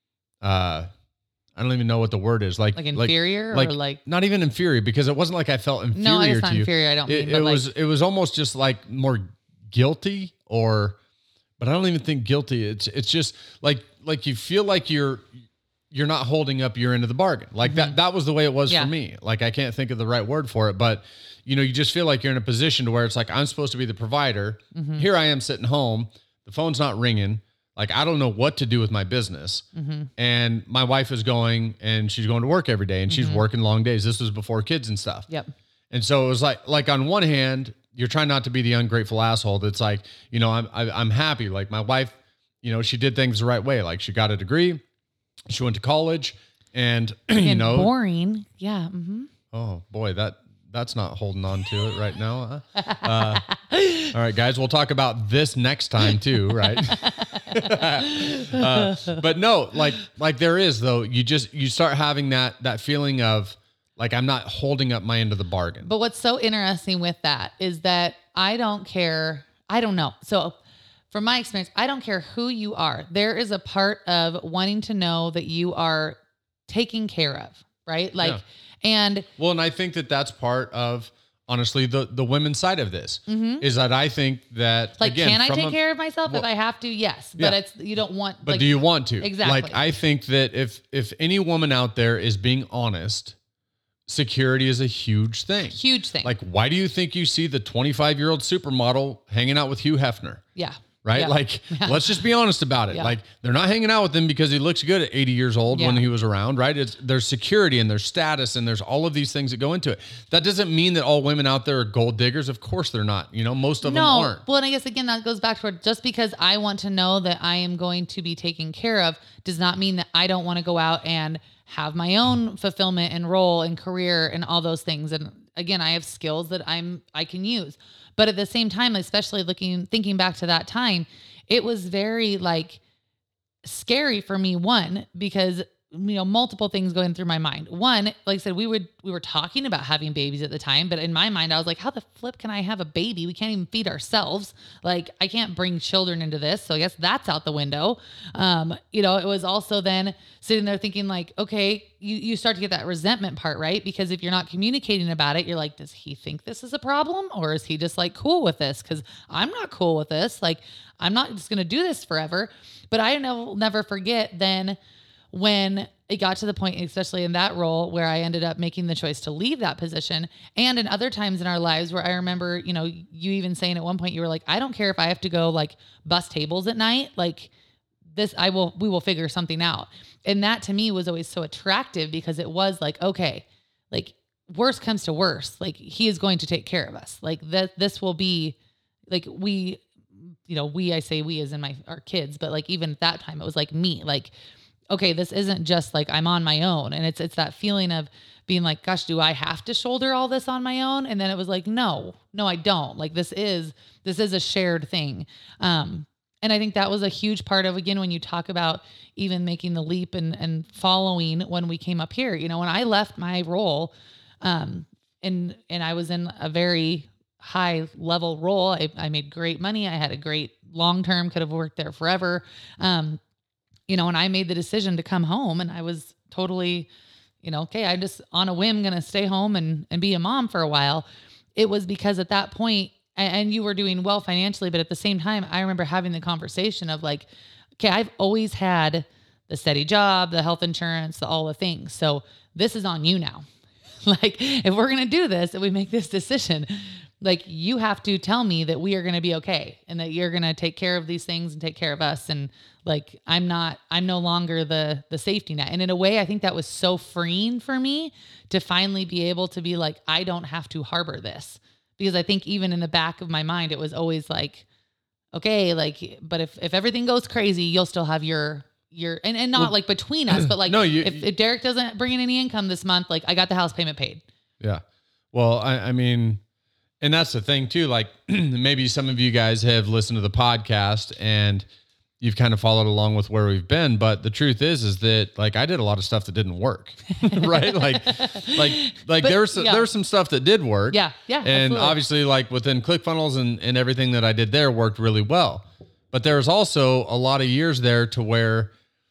I don't even know what the word is. Like inferior or like not even inferior, because it wasn't like I felt inferior no, it's to not you. Inferior. I don't mean, it was almost just like more guilty but I don't even think guilty. It's just like you feel like you're not holding up your end of the bargain. Like that was the way it was for me. Like I can't think of the right word for it, but you just feel like you're in a position to where it's like, I'm supposed to be the provider. Mm-hmm. Here I am sitting home. The phone's not ringing. Like, I don't know what to do with my business. Mm-hmm. And my wife is going and she's going to work every day and she's working long days. This was before kids and stuff. Yep. And so it was like on one hand, you're trying not to be the ungrateful asshole. That's like, I'm happy. Like my wife, she did things the right way. Like she got a degree. She went to college and, boring. Yeah. Mm-hmm. Oh boy, that's not holding on to it right now. All right, guys, we'll talk about this next time too, right? But no, like there is though. You start having that feeling of like, I'm not holding up my end of the bargain. But what's so interesting with that is that I don't care. I don't know. So from my experience, I don't care who you are. There is a part of wanting to know that you are taken care of, right? Like, yeah. And like, again, can I take care of myself if I have to? Yes. But you don't want, but do you want to? Exactly. Like, I think that if any woman out there is being honest security is a huge thing. Huge thing. Like, why do you think you see the 25-year-old supermodel hanging out with Hugh Hefner? Yeah. Right? Yeah. Like, let's just be honest about it. Yeah. Like, they're not hanging out with him because he looks good at 80 years old when Yeah. he was around, right? There's security and there's status and there's all of these things that go into it. That doesn't mean that all women out there are gold diggers. Of course they're not. You know, most of them aren't. Well, and I guess, again, that goes back to just because I want to know that I am going to be taken care of does not mean that I don't want to go out and have my own fulfillment and role and career and all those things. And again, I have skills that I can use. But at the same time, especially thinking back to that time, it was very like scary for me, one, because multiple things going through my mind. One, like I said, we were talking about having babies at the time, but in my mind, I was like, how the flip can I have a baby? We can't even feed ourselves. Like, I can't bring children into this. So I guess that's out the window. It was also then sitting there thinking like, okay, you start to get that resentment part, right? Because if you're not communicating about it, you're like, does he think this is a problem? Or is he just like cool with this? Cause I'm not cool with this. Like, I'm not just going to do this forever. But I will never forget then when it got to the point, especially in that role, where I ended up making the choice to leave that position. And in other times in our lives where I remember, you even saying at one point, you were like, I don't care if I have to go like bus tables at night, like this, we will figure something out. And that to me was always so attractive because it was like, okay, like worst comes to worst, like he is going to take care of us. Like this will be like, I say we as in our kids, but like even at that time, it was like me, like, okay, this isn't just like I'm on my own. And it's that feeling of being like, gosh, do I have to shoulder all this on my own? And then it was like, no, I don't. Like this is a shared thing. And I think that was a huge part of, again, when you talk about even making the leap and following when we came up here, when I left my role, and I was in a very high level role. I made great money. I had a great long-term, could have worked there forever. And I made the decision to come home and I was totally, okay, I'm just on a whim going to stay home and be a mom for a while. It was because at that point, and you were doing well financially, but at the same time, I remember having the conversation of like, okay, I've always had the steady job, the health insurance, all the things. So this is on you now. Like, if we're going to do this and we make this decision, like you have to tell me that we are going to be okay and that you're going to take care of these things and take care of us. And like, I'm no longer the safety net. And in a way, I think that was so freeing for me to finally be able to be like, I don't have to harbor this, because I think even in the back of my mind, it was always like, okay, like, but if everything goes crazy, you'll still have your, and not like between us, but like, no, if Derek doesn't bring in any income this month, like I got the house payment paid. Yeah. Well, I mean, and that's the thing too, like maybe some of you guys have listened to the podcast and you've kind of followed along with where we've been. But the truth is that like, I did a lot of stuff that didn't work, right? Like there was some stuff that did work. Yeah. Yeah. And absolutely. obviously like within ClickFunnels and everything that I did there worked really well. But there was also a lot of years there to where,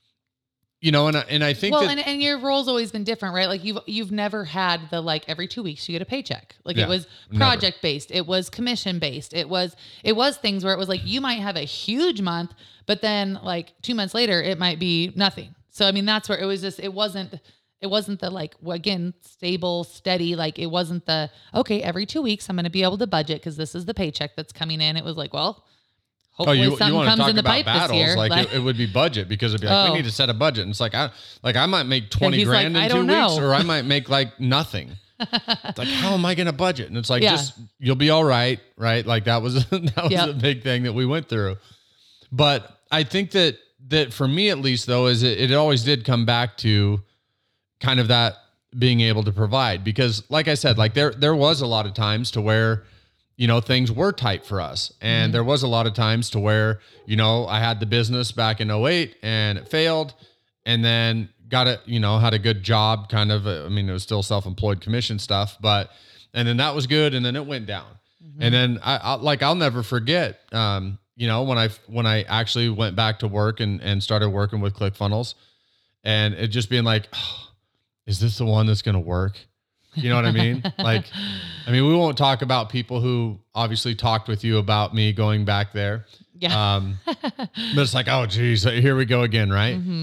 and I think and your role's always been different, right? Like you've never had the, like every 2 weeks you get a paycheck. Like it was project based. It was commission based. It was things where it was like, you might have a huge month, but then like 2 months later, it might be nothing. So, I mean, that's where it was just, it wasn't the like, again, stable, steady. Like it wasn't the, okay, every 2 weeks I'm going to be able to budget because this is the paycheck that's coming in. It was like, well, hopefully something comes in the pipe this year. Like it would be budget, because it'd be like, we need to set a budget. And it's like, I might make 20 grand like, in 2 weeks, or I might make like nothing. It's like, how am I going to budget? And it's like, just, you'll be all right. Right. Like that was a big thing that we went through. But I think that for me, at least though, is it always did come back to kind of that being able to provide, because like I said, like there was a lot of times to where, things were tight for us. And there was a lot of times to where, I had the business back in 2008 and it failed, and then got it, had a good job kind of, it was still self-employed commission stuff, and then that was good. And then it went down. And then I'll never forget, when I actually went back to work and started working with ClickFunnels, and it just being like, oh, is this the one that's going to work? You know what I mean? Like, we won't talk about people who obviously talked with you about me going back there. Yeah. But it's like, oh geez, here we go again. Right. Mm-hmm.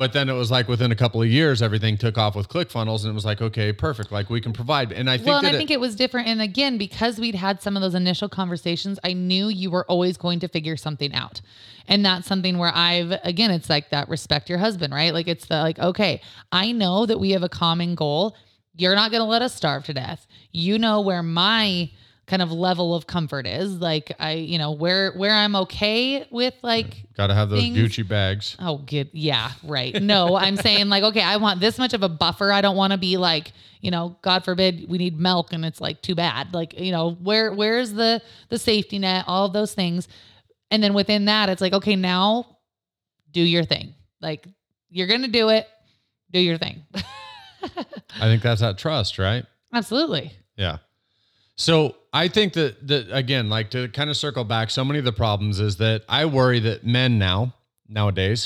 But then it was like within a couple of years, everything took off with ClickFunnels, and it was like, okay, perfect. Like we can provide. And I think I think it was different. And again, because we'd had some of those initial conversations, I knew you were always going to figure something out. And that's something where it's like that respect your husband, right? Like it's okay, I know that we have a common goal. You're not going to let us starve to death. You know where my kind of level of comfort is. Like where I'm okay with like, got to have those things. Gucci bags. Oh, good. Yeah. Right. No, I'm saying like, okay, I want this much of a buffer. I don't want to be like, God forbid we need milk and it's like too bad. Like, where's the safety net, all of those things. And then within that, it's like, okay, now do your thing. Like you're going to do it, do your thing. I think that's that trust, right? Absolutely. Yeah. So I think that again, like to kind of circle back, so many of the problems is that I worry that men nowadays,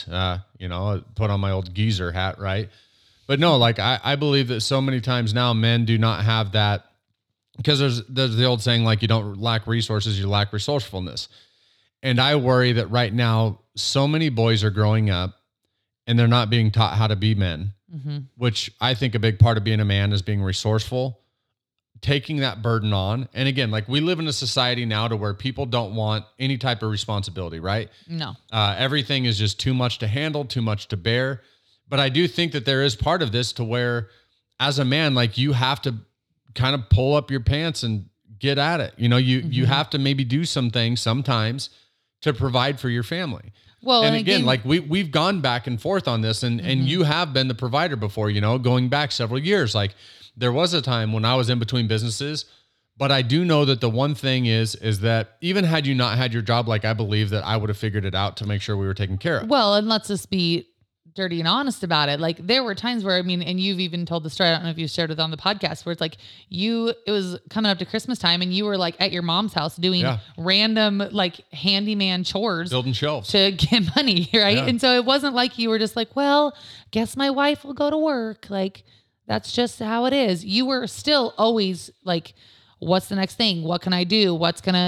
put on my old geezer hat, right? But no, like I believe that so many times now men do not have that, because there's the old saying, like you don't lack resources, you lack resourcefulness. And I worry that right now, so many boys are growing up and they're not being taught how to be men, which I think a big part of being a man is being resourceful, taking that burden on. And again, like we live in a society now to where people don't want any type of responsibility, right? No. Everything is just too much to handle, too much to bear. But I do think that there is part of this to where as a man, like you have to kind of pull up your pants and get at it. You have to maybe do some things sometimes to provide for your family. Well, and again, like we've gone back and forth on this, and you have been the provider before, going back several years. Like there was a time when I was in between businesses, but I do know that the one thing is that even had you not had your job, like I believe that I would have figured it out to make sure we were taken care of. Well, and let's just be dirty and honest about it. Like there were times where, and you've even told the story, I don't know if you shared it on the podcast, where it's like it was coming up to Christmas time and you were like at your mom's house doing random like handyman chores, building shelves to get money. Right. Yeah. And so it wasn't like you were just like, well, guess my wife will go to work. Like that's just how it is. You were still always like, what's the next thing? What can I do?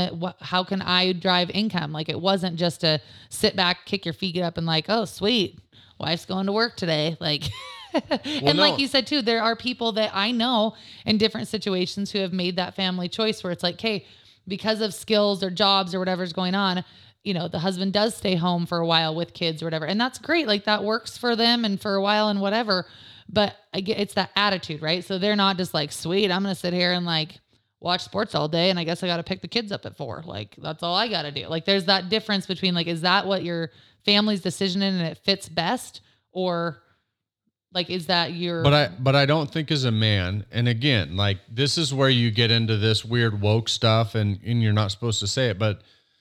How can I drive income? Like it wasn't just to sit back, kick your feet up and like, oh, sweet, wife's going to work today. Like, like you said too, there are people that I know in different situations who have made that family choice where it's like, hey, because of skills or jobs or whatever's going on, the husband does stay home for a while with kids or whatever. And that's great. Like that works for them and for a while and whatever. But it's that attitude, right? So they're not just like, sweet, I'm going to sit here and like watch sports all day. And I guess I got to pick the kids up at 4. Like that's all I got to do. Like there's that difference between like, is that what your family's decision in and it fits best, or like is that your but I don't think as a man, and again, like this is where you get into this weird woke stuff and you're not supposed to say it, but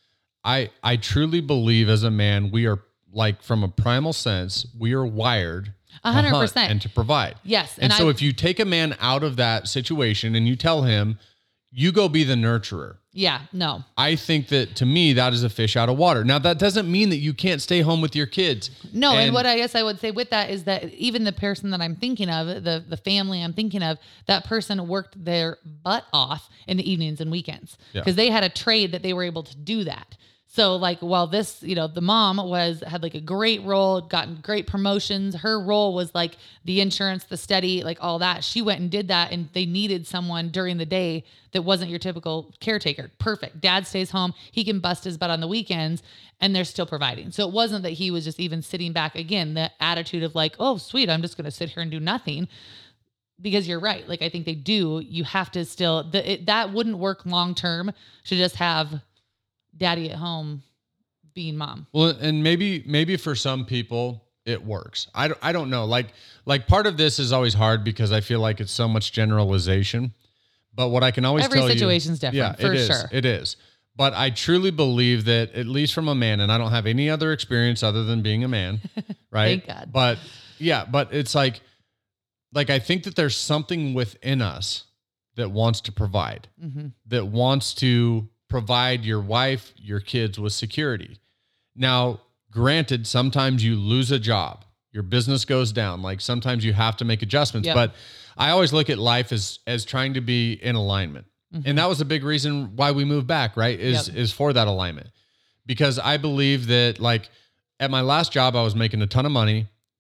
I truly believe as a man we are like from a primal sense we are wired 100% and to provide. Yes. And so if you take a man out of that situation and you tell him you go be the nurturer. Yeah, no. I think that to me, that is a fish out of water. Now, that doesn't mean that you can't stay home with your kids. No, and what I guess I would say with that is that even the person that I'm thinking of, the family I'm thinking of, that person worked their butt off in the evenings and weekends because they had a trade that they were able to do that. So like while this, the mom had like a great role, gotten great promotions. Her role was like the insurance, the steady, like all that. She went and did that, and they needed someone during the day that wasn't your typical caretaker. Perfect. Dad stays home. He can bust his butt on the weekends and they're still providing. So it wasn't that he was just even sitting back. Again, the attitude of like, oh, sweet, I'm just going to sit here and do nothing. Because you're right. Like I think they do. You have to still, that wouldn't work long-term to just have daddy at home being mom. Well, and maybe for some people it works. I don't know. Like part of this is always hard because I feel like it's so much generalization. But what I can always tell you, every situation's different, for sure. It is. But I truly believe that, at least from a man, and I don't have any other experience other than being a man, right? Thank God. But it's like I think that there's something within us that wants to provide, that wants to provide your wife, your kids with security. Now, granted, sometimes you lose a job, your business goes down. Like sometimes you have to make adjustments, but I always look at life as trying to be in alignment. And that was a big reason why we moved back, right? Is for that alignment. Because I believe that like at my last job, I was making a ton of money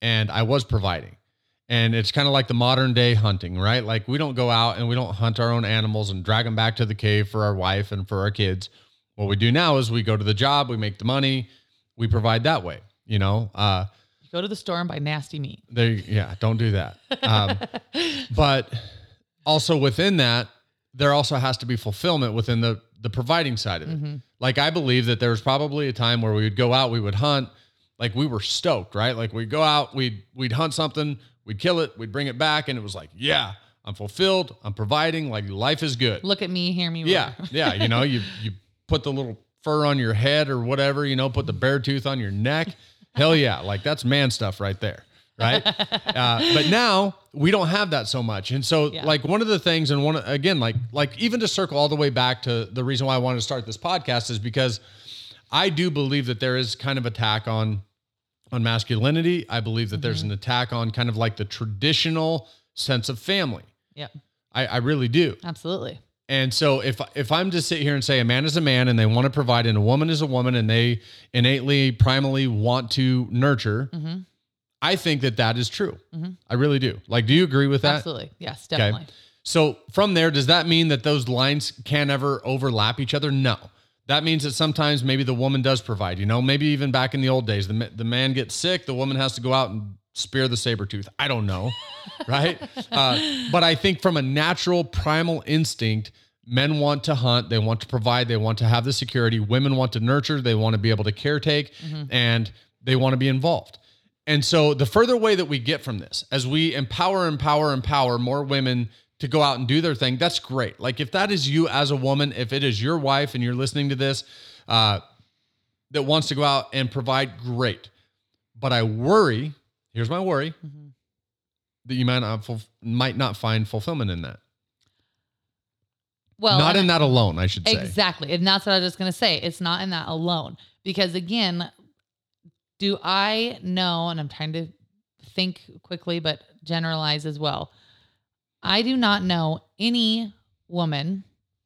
and I was providing. And it's kind of like the modern day hunting, right? Like we don't go out and we don't hunt our own animals and drag them back to the cave for our wife and for our kids. What we do now is we go to the job, we make the money, we provide that way, you know? You go to the store and buy nasty meat. Don't do that. But also within that, there also has to be fulfillment within the providing side of it. Like I believe that there was probably a time where we would go out, we would hunt, like we were stoked, right? Like we'd go out, we'd hunt something, we'd kill it, we'd bring it back, and it was like, yeah, I'm fulfilled, I'm providing, like life is good. Look at me, hear me. Yeah, yeah. You know, you put the little fur on your head or whatever, you know, put the bear tooth on your neck. Hell yeah, like that's man stuff right there, right? But now we don't have that so much. And so like one of the things, and like even to circle all the way back to the reason why I wanted to start this podcast is because I do believe that there is kind of attack on masculinity. I believe that there's an attack on kind of like the traditional sense of family. Yeah. I really do. Absolutely. And so if I'm to sit here and say a man is a man and they want to provide and a woman is a woman and they innately, primally want to nurture, I think that is true. I really do. Like, do you agree with that? Absolutely. Yes, definitely. Okay. So from there, does that mean that those lines can't ever overlap each other? No. That means that sometimes maybe the woman does provide, you know, maybe even back in the old days, the man gets sick, the woman has to go out and spear the saber tooth. I don't know. Right. But I think from a natural primal instinct, men want to hunt, they want to provide, they want to have the security. Women want to nurture, they want to be able to caretake, and they want to be involved. And so the further away that we get from this, as we empower more women to go out and do their thing, that's great. Like if that is you as a woman, if it is your wife and you're listening to this, that wants to go out and provide, great. But I worry, here's my worry, that you might not find fulfillment in that. Well, not in that alone, I should say. Exactly. And that's what I was just going to say. It's not in that alone. Because again, do I know, and I'm trying to think quickly, but generalize as well. I do not know any woman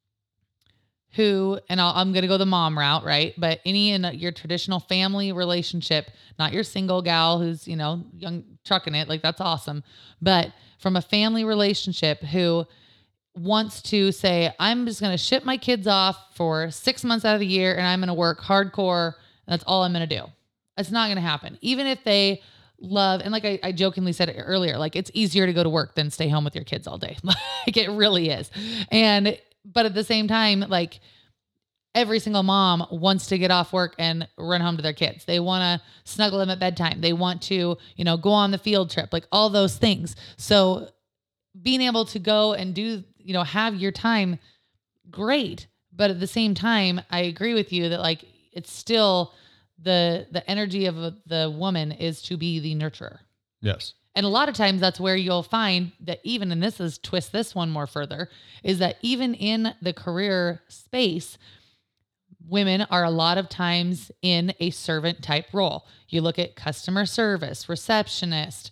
who, and I'm going to go the mom route, right? But any in your traditional family relationship, not your single gal who's, you know, young trucking it, like that's awesome. But from a family relationship who wants to say, I'm just going to ship my kids off for 6 months out of the year and I'm going to work hardcore. And that's all I'm going to do. It's not going to happen. Even if they love, and like I jokingly said it earlier, like it's easier to go to work than stay home with your kids all day. Like it really is. But at the same time, like every single mom wants to get off work and run home to their kids. They want to snuggle them at bedtime. They want to, you know, go on the field trip, like all those things. So being able to go and do, you know, have your time, great. But at the same time, I agree with you that like, it's still the energy of the woman is to be the nurturer. Yes. And a lot of times that's where you'll find that even, and this is twist this one more further, is that even in the career space, women are a lot of times in a servant type role. You look at customer service, receptionist,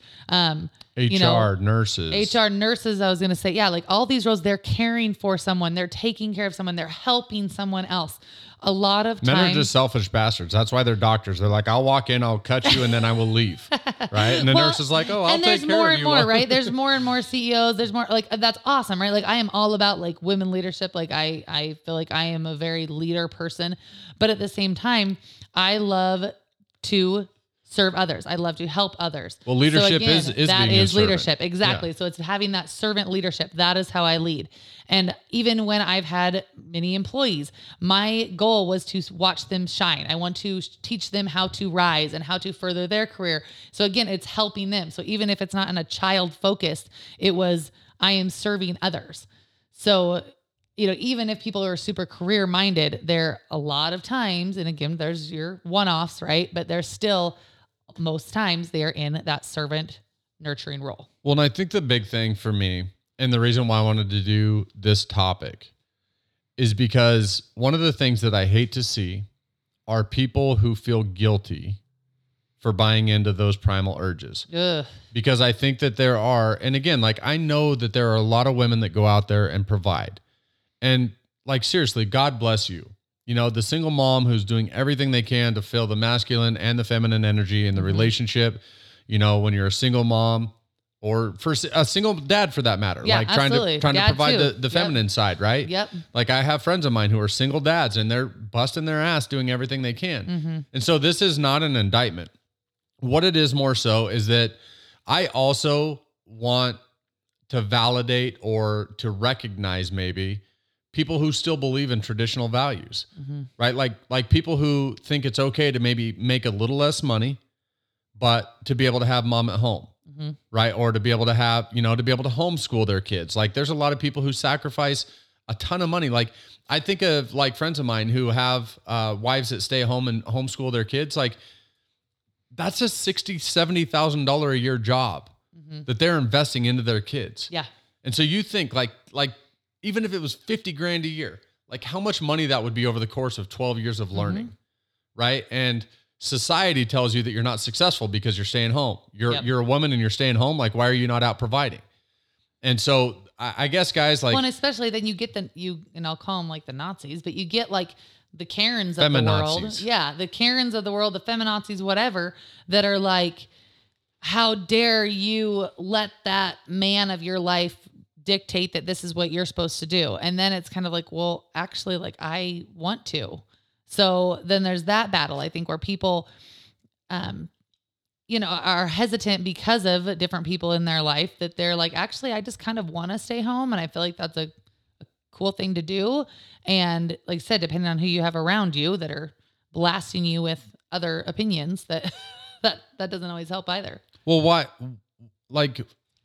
HR, nurses. HR nurses, I was going to say, yeah, like all these roles, they're caring for someone, they're taking care of someone, they're helping someone else. A lot of times. Men are just selfish bastards. That's why they're doctors. They're like, I'll walk in, I'll cut you, and then I will leave. Right? And the nurse is like, oh, I'll take care of you. And there's more and more, right? There's more and more CEOs. There's more, like, that's awesome, right? Like I am all about like women leadership. Like I feel like I am a very leader person, but at the same time, I love to serve others. I love to help others. Well, leadership so again, is that being is a servant. leadership. Exactly. Yeah. So it's having that servant leadership. That is how I lead. And even when I've had many employees, my goal was to watch them shine. I want to teach them how to rise and how to further their career. So again, it's helping them. So even if it's not in a child focused, it was, I am serving others. So, you know, even if people are super career minded, there a lot of times, and again, there's your one-offs, right? But there's still most times they're in that servant nurturing role. Well, and I think the big thing for me, and the reason why I wanted to do this topic, is because one of the things that I hate to see are people who feel guilty for buying into those primal urges. Ugh. Because I think that there are, and again, like I know that there are a lot of women that go out there and provide. And like, seriously, God bless you. You know, the single mom who's doing everything they can to fill the masculine and the feminine energy in the relationship. when you're a single mom or for a single dad for that matter, Yeah, like trying to absolutely. Dad provide too. the feminine side, right? Yep. Like I have friends of mine who are single dads and they're busting their ass doing everything they can. Mm-hmm. And so this is not an indictment. What it is more so is that I also want to validate or to recognize maybe people who still believe in traditional values, right? Like people who think it's okay to maybe make a little less money, but to be able to have mom at home, right? Or to be able to have, to be able to homeschool their kids. Like there's a lot of people who sacrifice a ton of money. Like I think of like friends of mine who have wives that stay home and homeschool their kids. Like that's a $60,000, $70,000 a year job that they're investing into their kids. Yeah. And so you think like even if it was 50 grand a year, like how much money that would be over the course of 12 years of learning, right? And society tells you that you're not successful because you're staying home. You're a woman and you're staying home. Like, why are you not out providing? And so I guess guys like, well, and especially then you get and I'll call them like the Nazis, but you get like the Karens of the world. Yeah. The Karens of the world, the feminazis, whatever, that are like, how dare you let that man of your life dictate that this is what you're supposed to do? And then it's kind of like, well, actually, like I want to. So then there's that battle, I think, where people, are hesitant because of different people in their life that they're like, actually, I just kind of want to stay home. And I feel like that's a cool thing to do. And like I said, depending on who you have around you that are blasting you with other opinions, that doesn't always help either. Well, why? Like,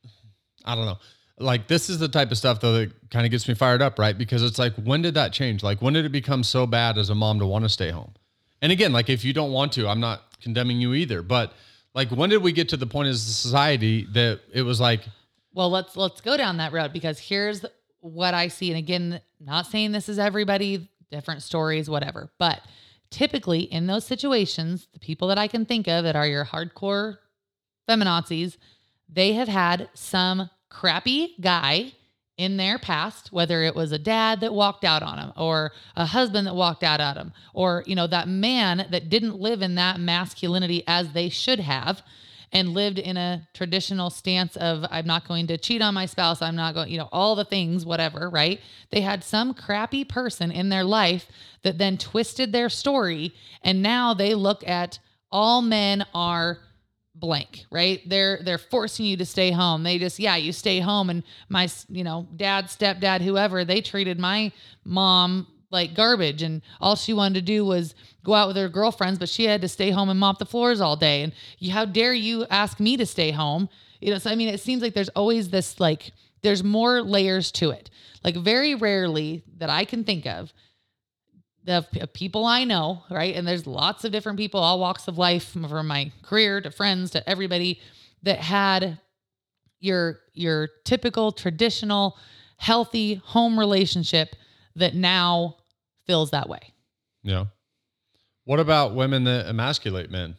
I don't know. Like, this is the type of stuff, though, that kind of gets me fired up, right? Because it's like, when did that change? Like, when did it become so bad as a mom to want to stay home? And again, like, if you don't want to, I'm not condemning you either. But, like, when did we get to the point as a society that it was like... Well, let's go down that road, because here's what I see. And again, not saying this is everybody, different stories, whatever. But typically in those situations, the people that I can think of that are your hardcore feminazis, they have had some crappy guy in their past, whether it was a dad that walked out on him or a husband that walked out on him, or, that man that didn't live in that masculinity as they should have and lived in a traditional stance of, I'm not going to cheat on my spouse. I'm not going, all the things, whatever, right? They had some crappy person in their life that then twisted their story. And now they look at all men are blank, right? They're forcing you to stay home. They just, you stay home. And my, dad, stepdad, whoever, they treated my mom like garbage. And all she wanted to do was go out with her girlfriends, but she had to stay home and mop the floors all day. And how dare you ask me to stay home? So, I mean, it seems like there's always this, like, there's more layers to it. Like very rarely that I can think of the people I know, right? And there's lots of different people, all walks of life, from my career to friends to everybody, that had your typical traditional healthy home relationship that now feels that way. Yeah. What about women that emasculate men?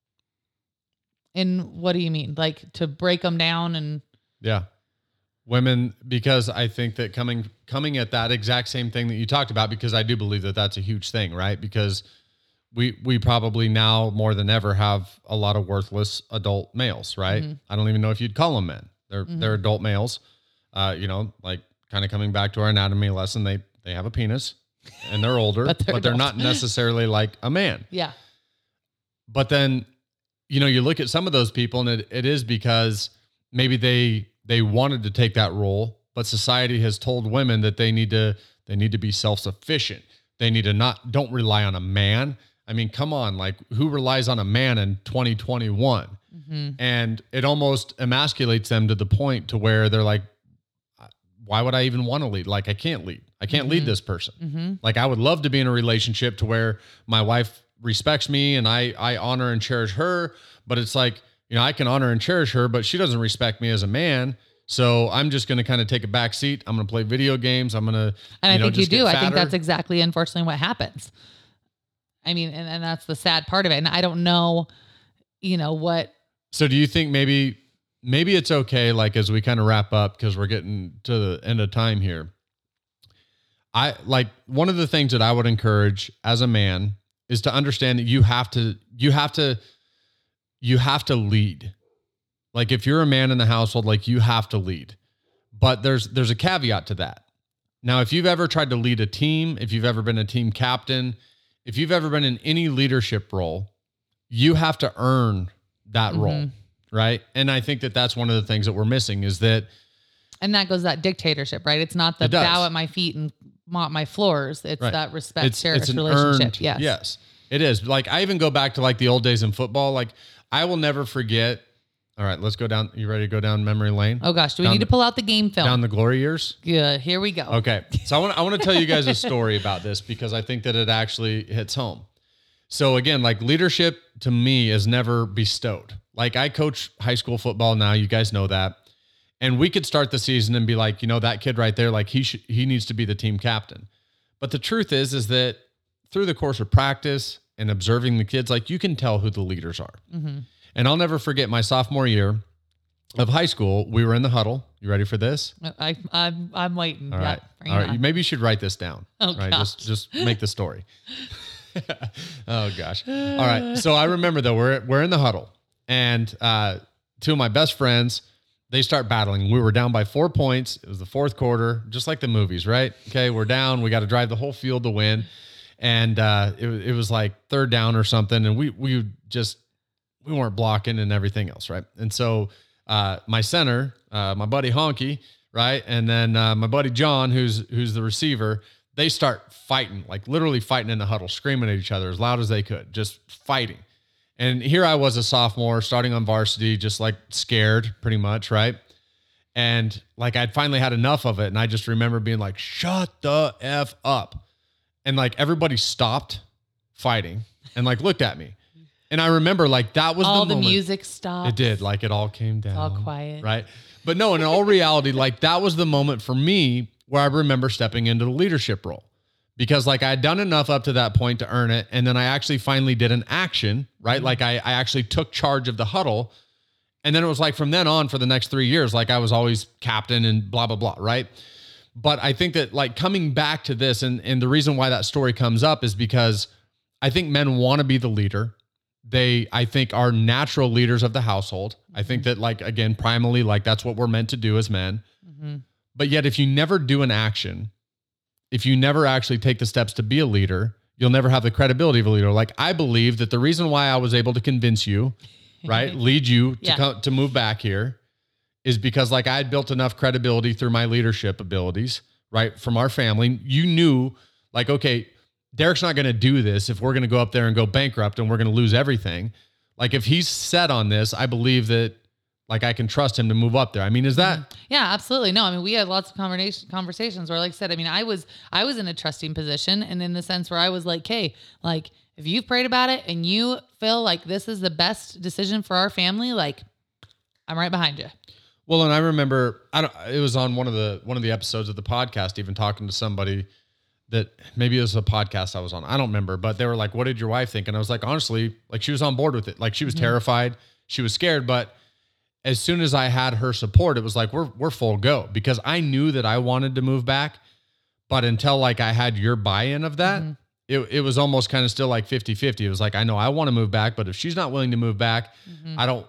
And what do you mean? Like to break them down and... Yeah. Women, because I think that coming at that exact same thing that you talked about, because I do believe that that's a huge thing, right? Because we probably now more than ever have a lot of worthless adult males, right? Mm-hmm. I don't even know if you'd call them men. They're adult males. Like kind of coming back to our anatomy lesson, they have a penis and they're older, but they're not necessarily like a man. Yeah. But then, you look at some of those people and it is because maybe they wanted to take that role, but society has told women that they need to be self-sufficient. They need to don't rely on a man. I mean, come on, like who relies on a man in 2021? Mm-hmm. And it almost emasculates them to the point to where they're like, why would I even want to lead? Like, I can't lead. I can't lead this person. Mm-hmm. Like, I would love to be in a relationship to where my wife respects me and I honor and cherish her. But it's like, I can honor and cherish her, but she doesn't respect me as a man. So I'm just going to kind of take a back seat. I'm going to play video games. I'm going to, and I think you do. I think that's exactly, unfortunately, what happens. I mean, and that's the sad part of it. And I don't know, what. So do you think maybe it's okay, like, as we kind of wrap up, because we're getting to the end of time here. One of the things that I would encourage as a man is to understand that you have to lead. Like if you're a man in the household, like you have to lead. But there's a caveat to that. Now, if you've ever tried to lead a team, if you've ever been a team captain, if you've ever been in any leadership role, you have to earn that role, right? And I think that that's one of the things that we're missing is that. And that goes that dictatorship, right? It's not the bow at my feet and mop my floors. It's that respect, cherish relationship. Yes, it is. Like I even go back to like the old days in football. Like I will never forget. All right, let's go down. You ready to go down memory lane? Oh gosh, do we need to pull out the game film? Down the glory years? Yeah, here we go. Okay. So I want to tell you guys a story about this because I think that it actually hits home. So again, like leadership to me is never bestowed. Like I coach high school football now, you guys know that. And we could start the season and be like, you know, that kid right there, like he needs to be the team captain. But the truth is that through the course of practice and observing the kids, like you can tell who the leaders are. Mm-hmm. And I'll never forget my sophomore year of high school. We were in the huddle. You ready for this? I'm waiting. All right. All right. Maybe you should write this down. Oh, right. gosh. Just make the story. Oh gosh. All right. So I remember though, we're in the huddle and two of my best friends, they start battling. We were down by 4 points. It was the fourth quarter, just like the movies, right? Okay. We're down. We got to drive the whole field to win. And it was like third down or something. And we weren't blocking and everything else. Right. And so, my center, my buddy Honky, right. And then, my buddy John, who's the receiver, they start fighting, like literally fighting in the huddle, screaming at each other as loud as they could, just fighting. And here I was a sophomore starting on varsity, just like scared pretty much. Right. And like, I'd finally had enough of it. And I just remember being like, shut the F up. And like, everybody stopped fighting and like looked at me. And I remember like that was all the moment. Music stopped. It did. Like it all came down. It's all quiet. Right. But no, in all reality, like that was the moment for me where I remember stepping into the leadership role because like I had done enough up to that point to earn it. And then I actually finally did an action, right? Mm-hmm. Like I actually took charge of the huddle. And then it was like from then on for the next 3 years, like I was always captain and blah, blah, blah. Right. But I think that like coming back to this and the reason why that story comes up is because I think men want to be the leader. They, I think, are natural leaders of the household. I think that, like, again, primarily, like, that's what we're meant to do as men. Mm-hmm. But yet, if you never do an action, if you never actually take the steps to be a leader, you'll never have the credibility of a leader. Like, I believe that the reason why I was able to convince you, right, lead you to come, to move back here is because, like, I had built enough credibility through my leadership abilities, right, from our family. You knew, like, okay, Derek's not going to do this if we're going to go up there and go bankrupt and we're going to lose everything. Like if he's set on this, I believe that like I can trust him to move up there. I mean, is that? Yeah, absolutely. No, I mean, we had lots of conversations where, like I said, I mean, I was in a trusting position and in the sense where I was like, hey, like if you've prayed about it and you feel like this is the best decision for our family, like I'm right behind you. Well, and I remember, it was on one of the episodes of the podcast, even talking to somebody that maybe it was a podcast I was on. I don't remember, but they were like, what did your wife think? And I was like, honestly, like she was on board with it. Like she was terrified. She was scared. But as soon as I had her support, it was like, we're full go because I knew that I wanted to move back. But until like I had your buy-in of that, it was almost kind of still like 50-50. It was like, I know I want to move back, but if she's not willing to move back, I don't,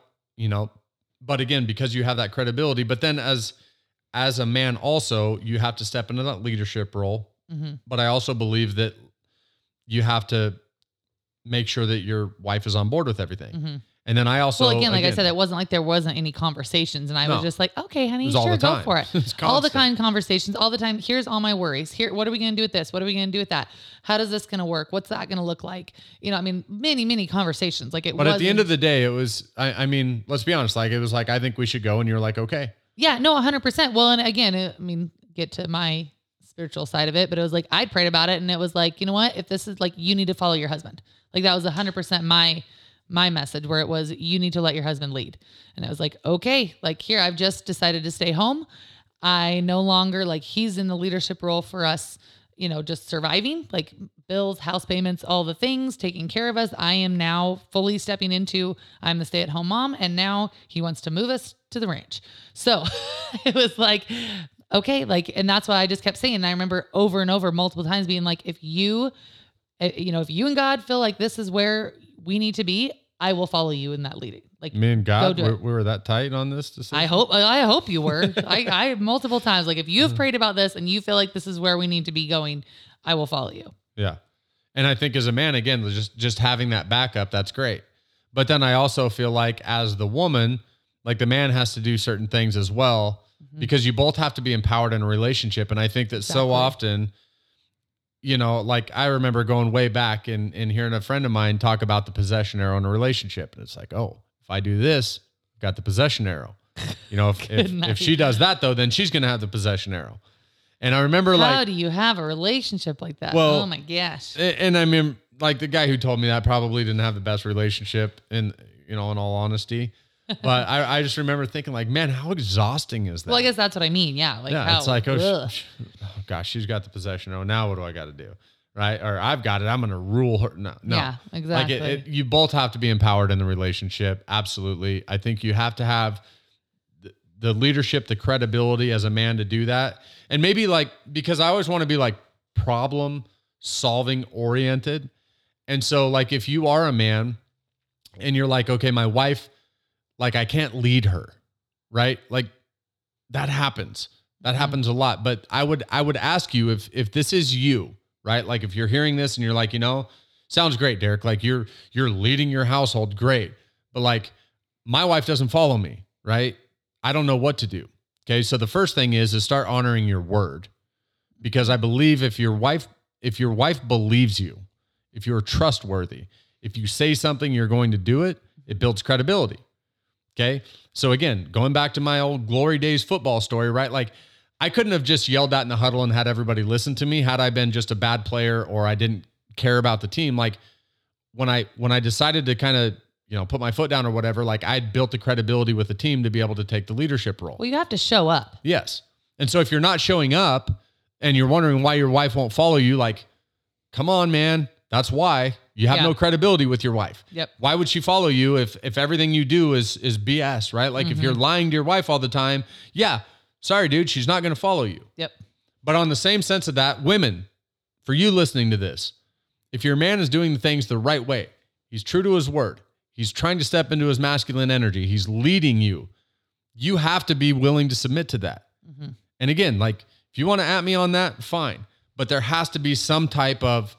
but again, because you have that credibility, but then as a man also, you have to step into that leadership role. Mm-hmm. But I also believe that you have to make sure that your wife is on board with everything. Mm-hmm. And then I also, well, again, I said, it wasn't like there wasn't any conversations and I was just like, okay, honey, sure, go for it. All the kind of conversations all the time. Here's all my worries. Here, what are we going to do with this? What are we going to do with that? How does this going to work? What's that going to look like? I mean, many conversations. Like but at the end of the day, it was, I mean, let's be honest. Like it was like, I think we should go. And you're like, okay. Yeah, no, 100%. Well, and again, get to my spiritual side of it, but it was like, I'd prayed about it and it was like, you know what, if this is like, you need to follow your husband. Like that was 100% my message where it was, you need to let your husband lead. And I was like, okay, like here, I've just decided to stay home. I no longer like, he's in the leadership role for us, just surviving, like bills, house payments, all the things, taking care of us. I am now fully stepping into, I'm the stay-at-home mom. And now he wants to move us to the ranch. So it was like, okay, like, and that's why I just kept saying, and I remember over and over multiple times being like, if you and God feel like this is where we need to be, I will follow you in that leading. Like Me and God, go do it. we were that tight on this decision. I hope you were. I multiple times, like if you've prayed about this and you feel like this is where we need to be going, I will follow you. Yeah. And I think as a man, again, just having that backup, that's great. But then I also feel like as the woman, like the man has to do certain things as well, because you both have to be empowered in a relationship. And I think that so often, you know, like I remember going way back and hearing a friend of mine talk about the possession arrow in a relationship. And it's like, oh, if I do this, I've got the possession arrow. You know, if she does that though, then she's going to have the possession arrow. And I remember how do you have a relationship like that? Well, oh my gosh. And I mean, like the guy who told me that probably didn't have the best relationship in all honesty. But I just remember thinking like, man, how exhausting is that? Well, I guess that's what I mean. Yeah. Like yeah, how, it's like, oh gosh, she's got the possession. Oh, now what do I got to do? Right. Or I've got it. I'm going to rule her. No. Yeah, exactly. Like you both have to be empowered in the relationship. Absolutely. I think you have to have the leadership, the credibility as a man to do that. And maybe like, because I always want to be like problem solving oriented. And so like, if you are a man and you're like, okay, my wife, like I can't lead her, right? Like that happens. That happens a lot. But I would ask you if this is you, right? Like if you're hearing this and you're like, sounds great, Derek. Like you're leading your household. Great. But like my wife doesn't follow me, right? I don't know what to do. Okay. So the first thing is start honoring your word, because I believe if your wife believes you, if you're trustworthy, if you say something, you're going to do it, it builds credibility. Okay. So again, going back to my old Glory Days football story, right? Like I couldn't have just yelled out in the huddle and had everybody listen to me had I been just a bad player or I didn't care about the team. Like when I decided to kind of, put my foot down or whatever, like I'd built the credibility with the team to be able to take the leadership role. Well, you have to show up. Yes. And so if you're not showing up and you're wondering why your wife won't follow you, like, come on, man. That's why you have no credibility with your wife. Yep. Why would she follow you if everything you do is BS, right? Like if you're lying to your wife all the time, sorry, dude, she's not going to follow you. Yep. But on the same sense of that, women, for you listening to this, if your man is doing things the right way, he's true to his word, he's trying to step into his masculine energy, he's leading you, you have to be willing to submit to that. Mm-hmm. And again, like if you want to at me on that, fine. But there has to be some type of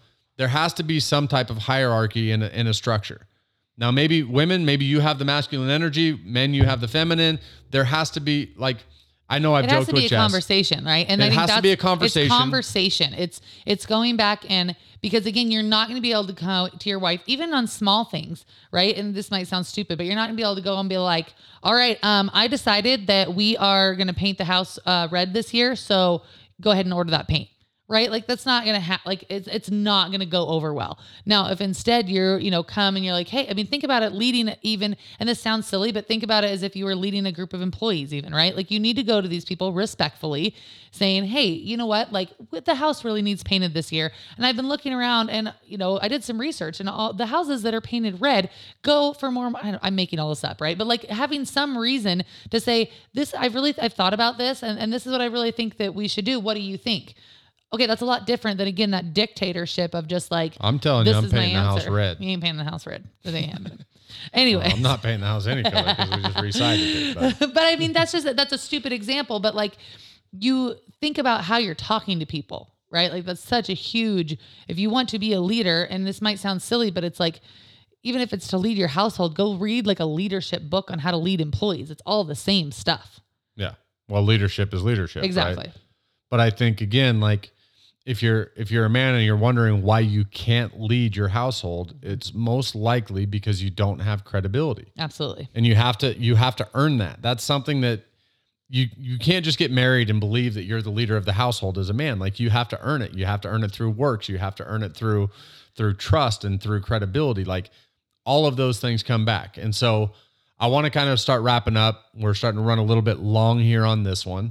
hierarchy in a structure. Now, maybe women, maybe you have the masculine energy, men, you have the feminine. There has to be like, I know I've joked with Jess. It has to be a conversation, right? And it has to be a conversation. It's conversation. It's going back and because again, you're not going to be able to go to your wife, even on small things, right? And this might sound stupid, but you're not going to be able to go and be like, all right, I decided that we are going to paint the house red this year. So go ahead and order that paint. Right? Like that's not going to it's not going to go over well. Now, if instead you're, come and you're like, hey, I mean, think about it leading even, and this sounds silly, but think about it as if you were leading a group of employees even, right? Like you need to go to these people respectfully saying, hey, you know what? Like the house really needs painted this year. And I've been looking around and, I did some research and all the houses that are painted red go for more, I'm making all this up, right? But like having some reason to say this, I've thought about this and this is what I really think that we should do. What do you think? Okay, that's a lot different than, again, that dictatorship of just like, I'm telling you, I'm painting the house red. You ain't painting the house red. They haven't. Anyway. Well, I'm not painting the house any color because we just recited it. But I mean, that's a stupid example. But like, you think about how you're talking to people, right? Like that's such a huge, if you want to be a leader, and this might sound silly, but it's like, even if it's to lead your household, go read like a leadership book on how to lead employees. It's all the same stuff. Yeah. Well, leadership is leadership. Exactly. Right? But I think, again, like, if you're a man and you're wondering why you can't lead your household, it's most likely because you don't have credibility. Absolutely. And you have to earn that. That's something that you can't just get married and believe that you're the leader of the household as a man. Like you have to earn it. You have to earn it through works. You have to earn it through trust and through credibility. Like all of those things come back. And so I want to kind of start wrapping up. We're starting to run a little bit long here on this one.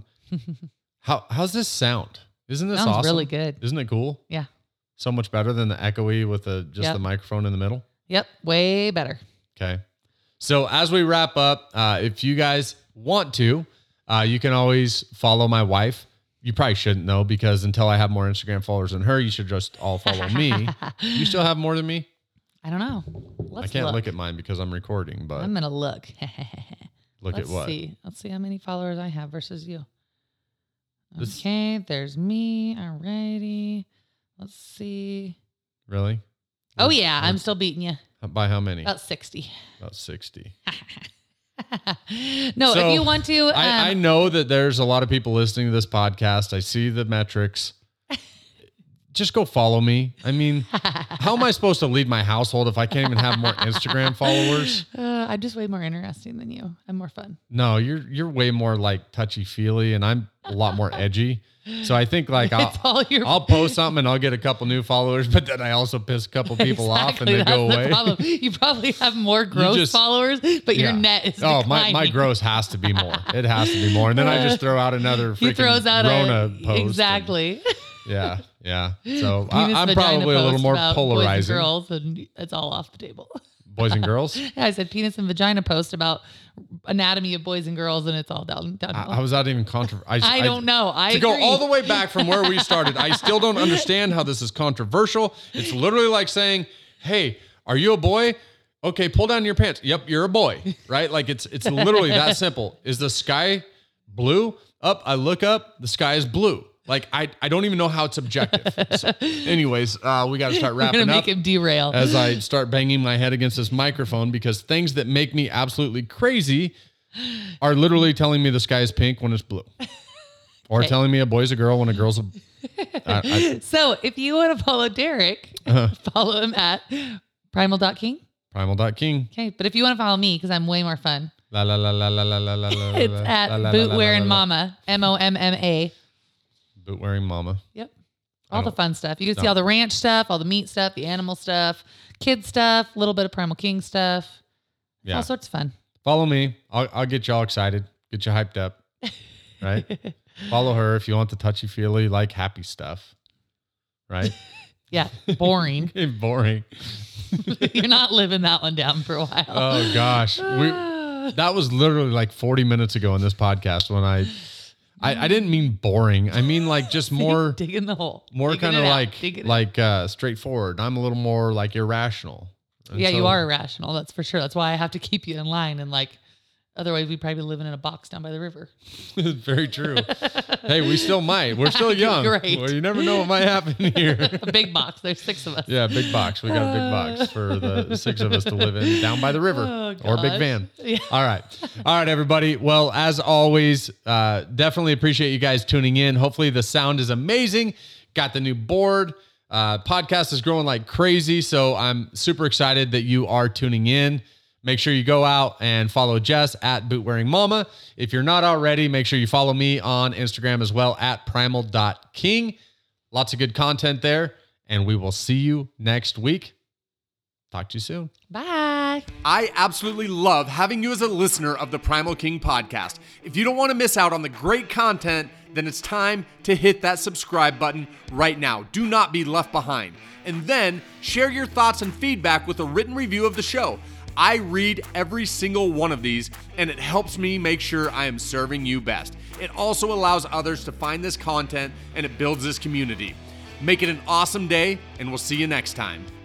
How's this sound? Isn't this Sounds awesome? really good. Isn't it cool? Yeah. So much better than the echoey with the microphone in the middle. Yep. Way better. Okay. So as we wrap up, if you guys want to, you can always follow my wife. You probably shouldn't though, because until I have more Instagram followers than her, you should just all follow me. You still have more than me? I don't know. I can't look at mine because I'm recording, but I'm going to look. look at what? Let's see how many followers I have versus you. Okay, there's me. Alrighty. Let's see. Really? Oh, yeah. I'm still beating you. By how many? About 60. About 60. No, So, if you want to. I know that there's a lot of people listening to this podcast. I see the metrics. Just go follow me. I mean, how am I supposed to lead my household if I can't even have more Instagram followers? I'm just way more interesting than you. I'm more fun. No, you're way more like touchy-feely, and I'm a lot more edgy. So I think like I'll post something and I'll get a couple new followers, but then I also piss a couple people off and they go away. Problem. You probably have more gross followers, but your net is declining. My gross has to be more. It has to be more. And then I just throw out another freaking Rona post. Exactly. Yeah. So I'm probably a little more polarizing. Boys and girls, and it's all off the table. Boys and girls? Yeah, I said penis and vagina post about anatomy of boys and girls, and it's all down. How was that even controversial? I don't know. To go all the way back from where we started, I still don't understand how this is controversial. It's literally like saying, hey, are you a boy? Okay, pull down your pants. Yep, you're a boy, right? Like it's literally that simple. Is the sky blue? I look up, the sky is blue. Like, I don't even know how it's objective. So, anyways, we got to start wrapping We're gonna up. make him derail. As I start banging my head against this microphone, because things that make me absolutely crazy are literally telling me the sky is pink when it's blue. Or telling me a boy's a girl when a girl's a... So, if you want to follow Derek, follow him at primal.king. Primal.king. Okay, but if you want to follow me, because I'm way more fun, it's at Boot Wearing Mama, MOMMA. Boot Wearing Mama. Yep. All the fun stuff. You can see all the ranch stuff, all the meat stuff, the animal stuff, kid stuff, a little bit of Primal King stuff. Yeah. All sorts of fun. Follow me. I'll get y'all excited, get you hyped up, right? Follow her if you want the touchy-feely, like happy stuff, right? Yeah. Boring. Boring. You're not living that one down for a while. Oh, gosh. That was literally like 40 minutes ago in this podcast when I didn't mean boring. I mean like just more digging the hole. More kind of like straightforward. I'm a little more like irrational. And yeah, you are irrational. That's for sure. That's why I have to keep you in line. And like, otherwise we'd probably be living in a box down by the river. Very true. Hey, we still might. We're still young. Great. Well, you never know what might happen here. A big box. There's 6 of us. Yeah, big box. We got a big box for the 6 of us to live in down by the river or big van. Yeah. All right, everybody. Well, as always, definitely appreciate you guys tuning in. Hopefully the sound is amazing. Got the new board. Podcast is growing like crazy. So I'm super excited that you are tuning in. Make sure you go out and follow Jess at Boot Wearing Mama. If you're not already, make sure you follow me on Instagram as well at primal.king. Lots of good content there. And we will see you next week. Talk to you soon. Bye. I absolutely love having you as a listener of the Primal King podcast. If you don't want to miss out on the great content, then it's time to hit that subscribe button right now. Do not be left behind. And then share your thoughts and feedback with a written review of the show. I read every single one of these, and it helps me make sure I am serving you best. It also allows others to find this content, and it builds this community. Make it an awesome day, and we'll see you next time.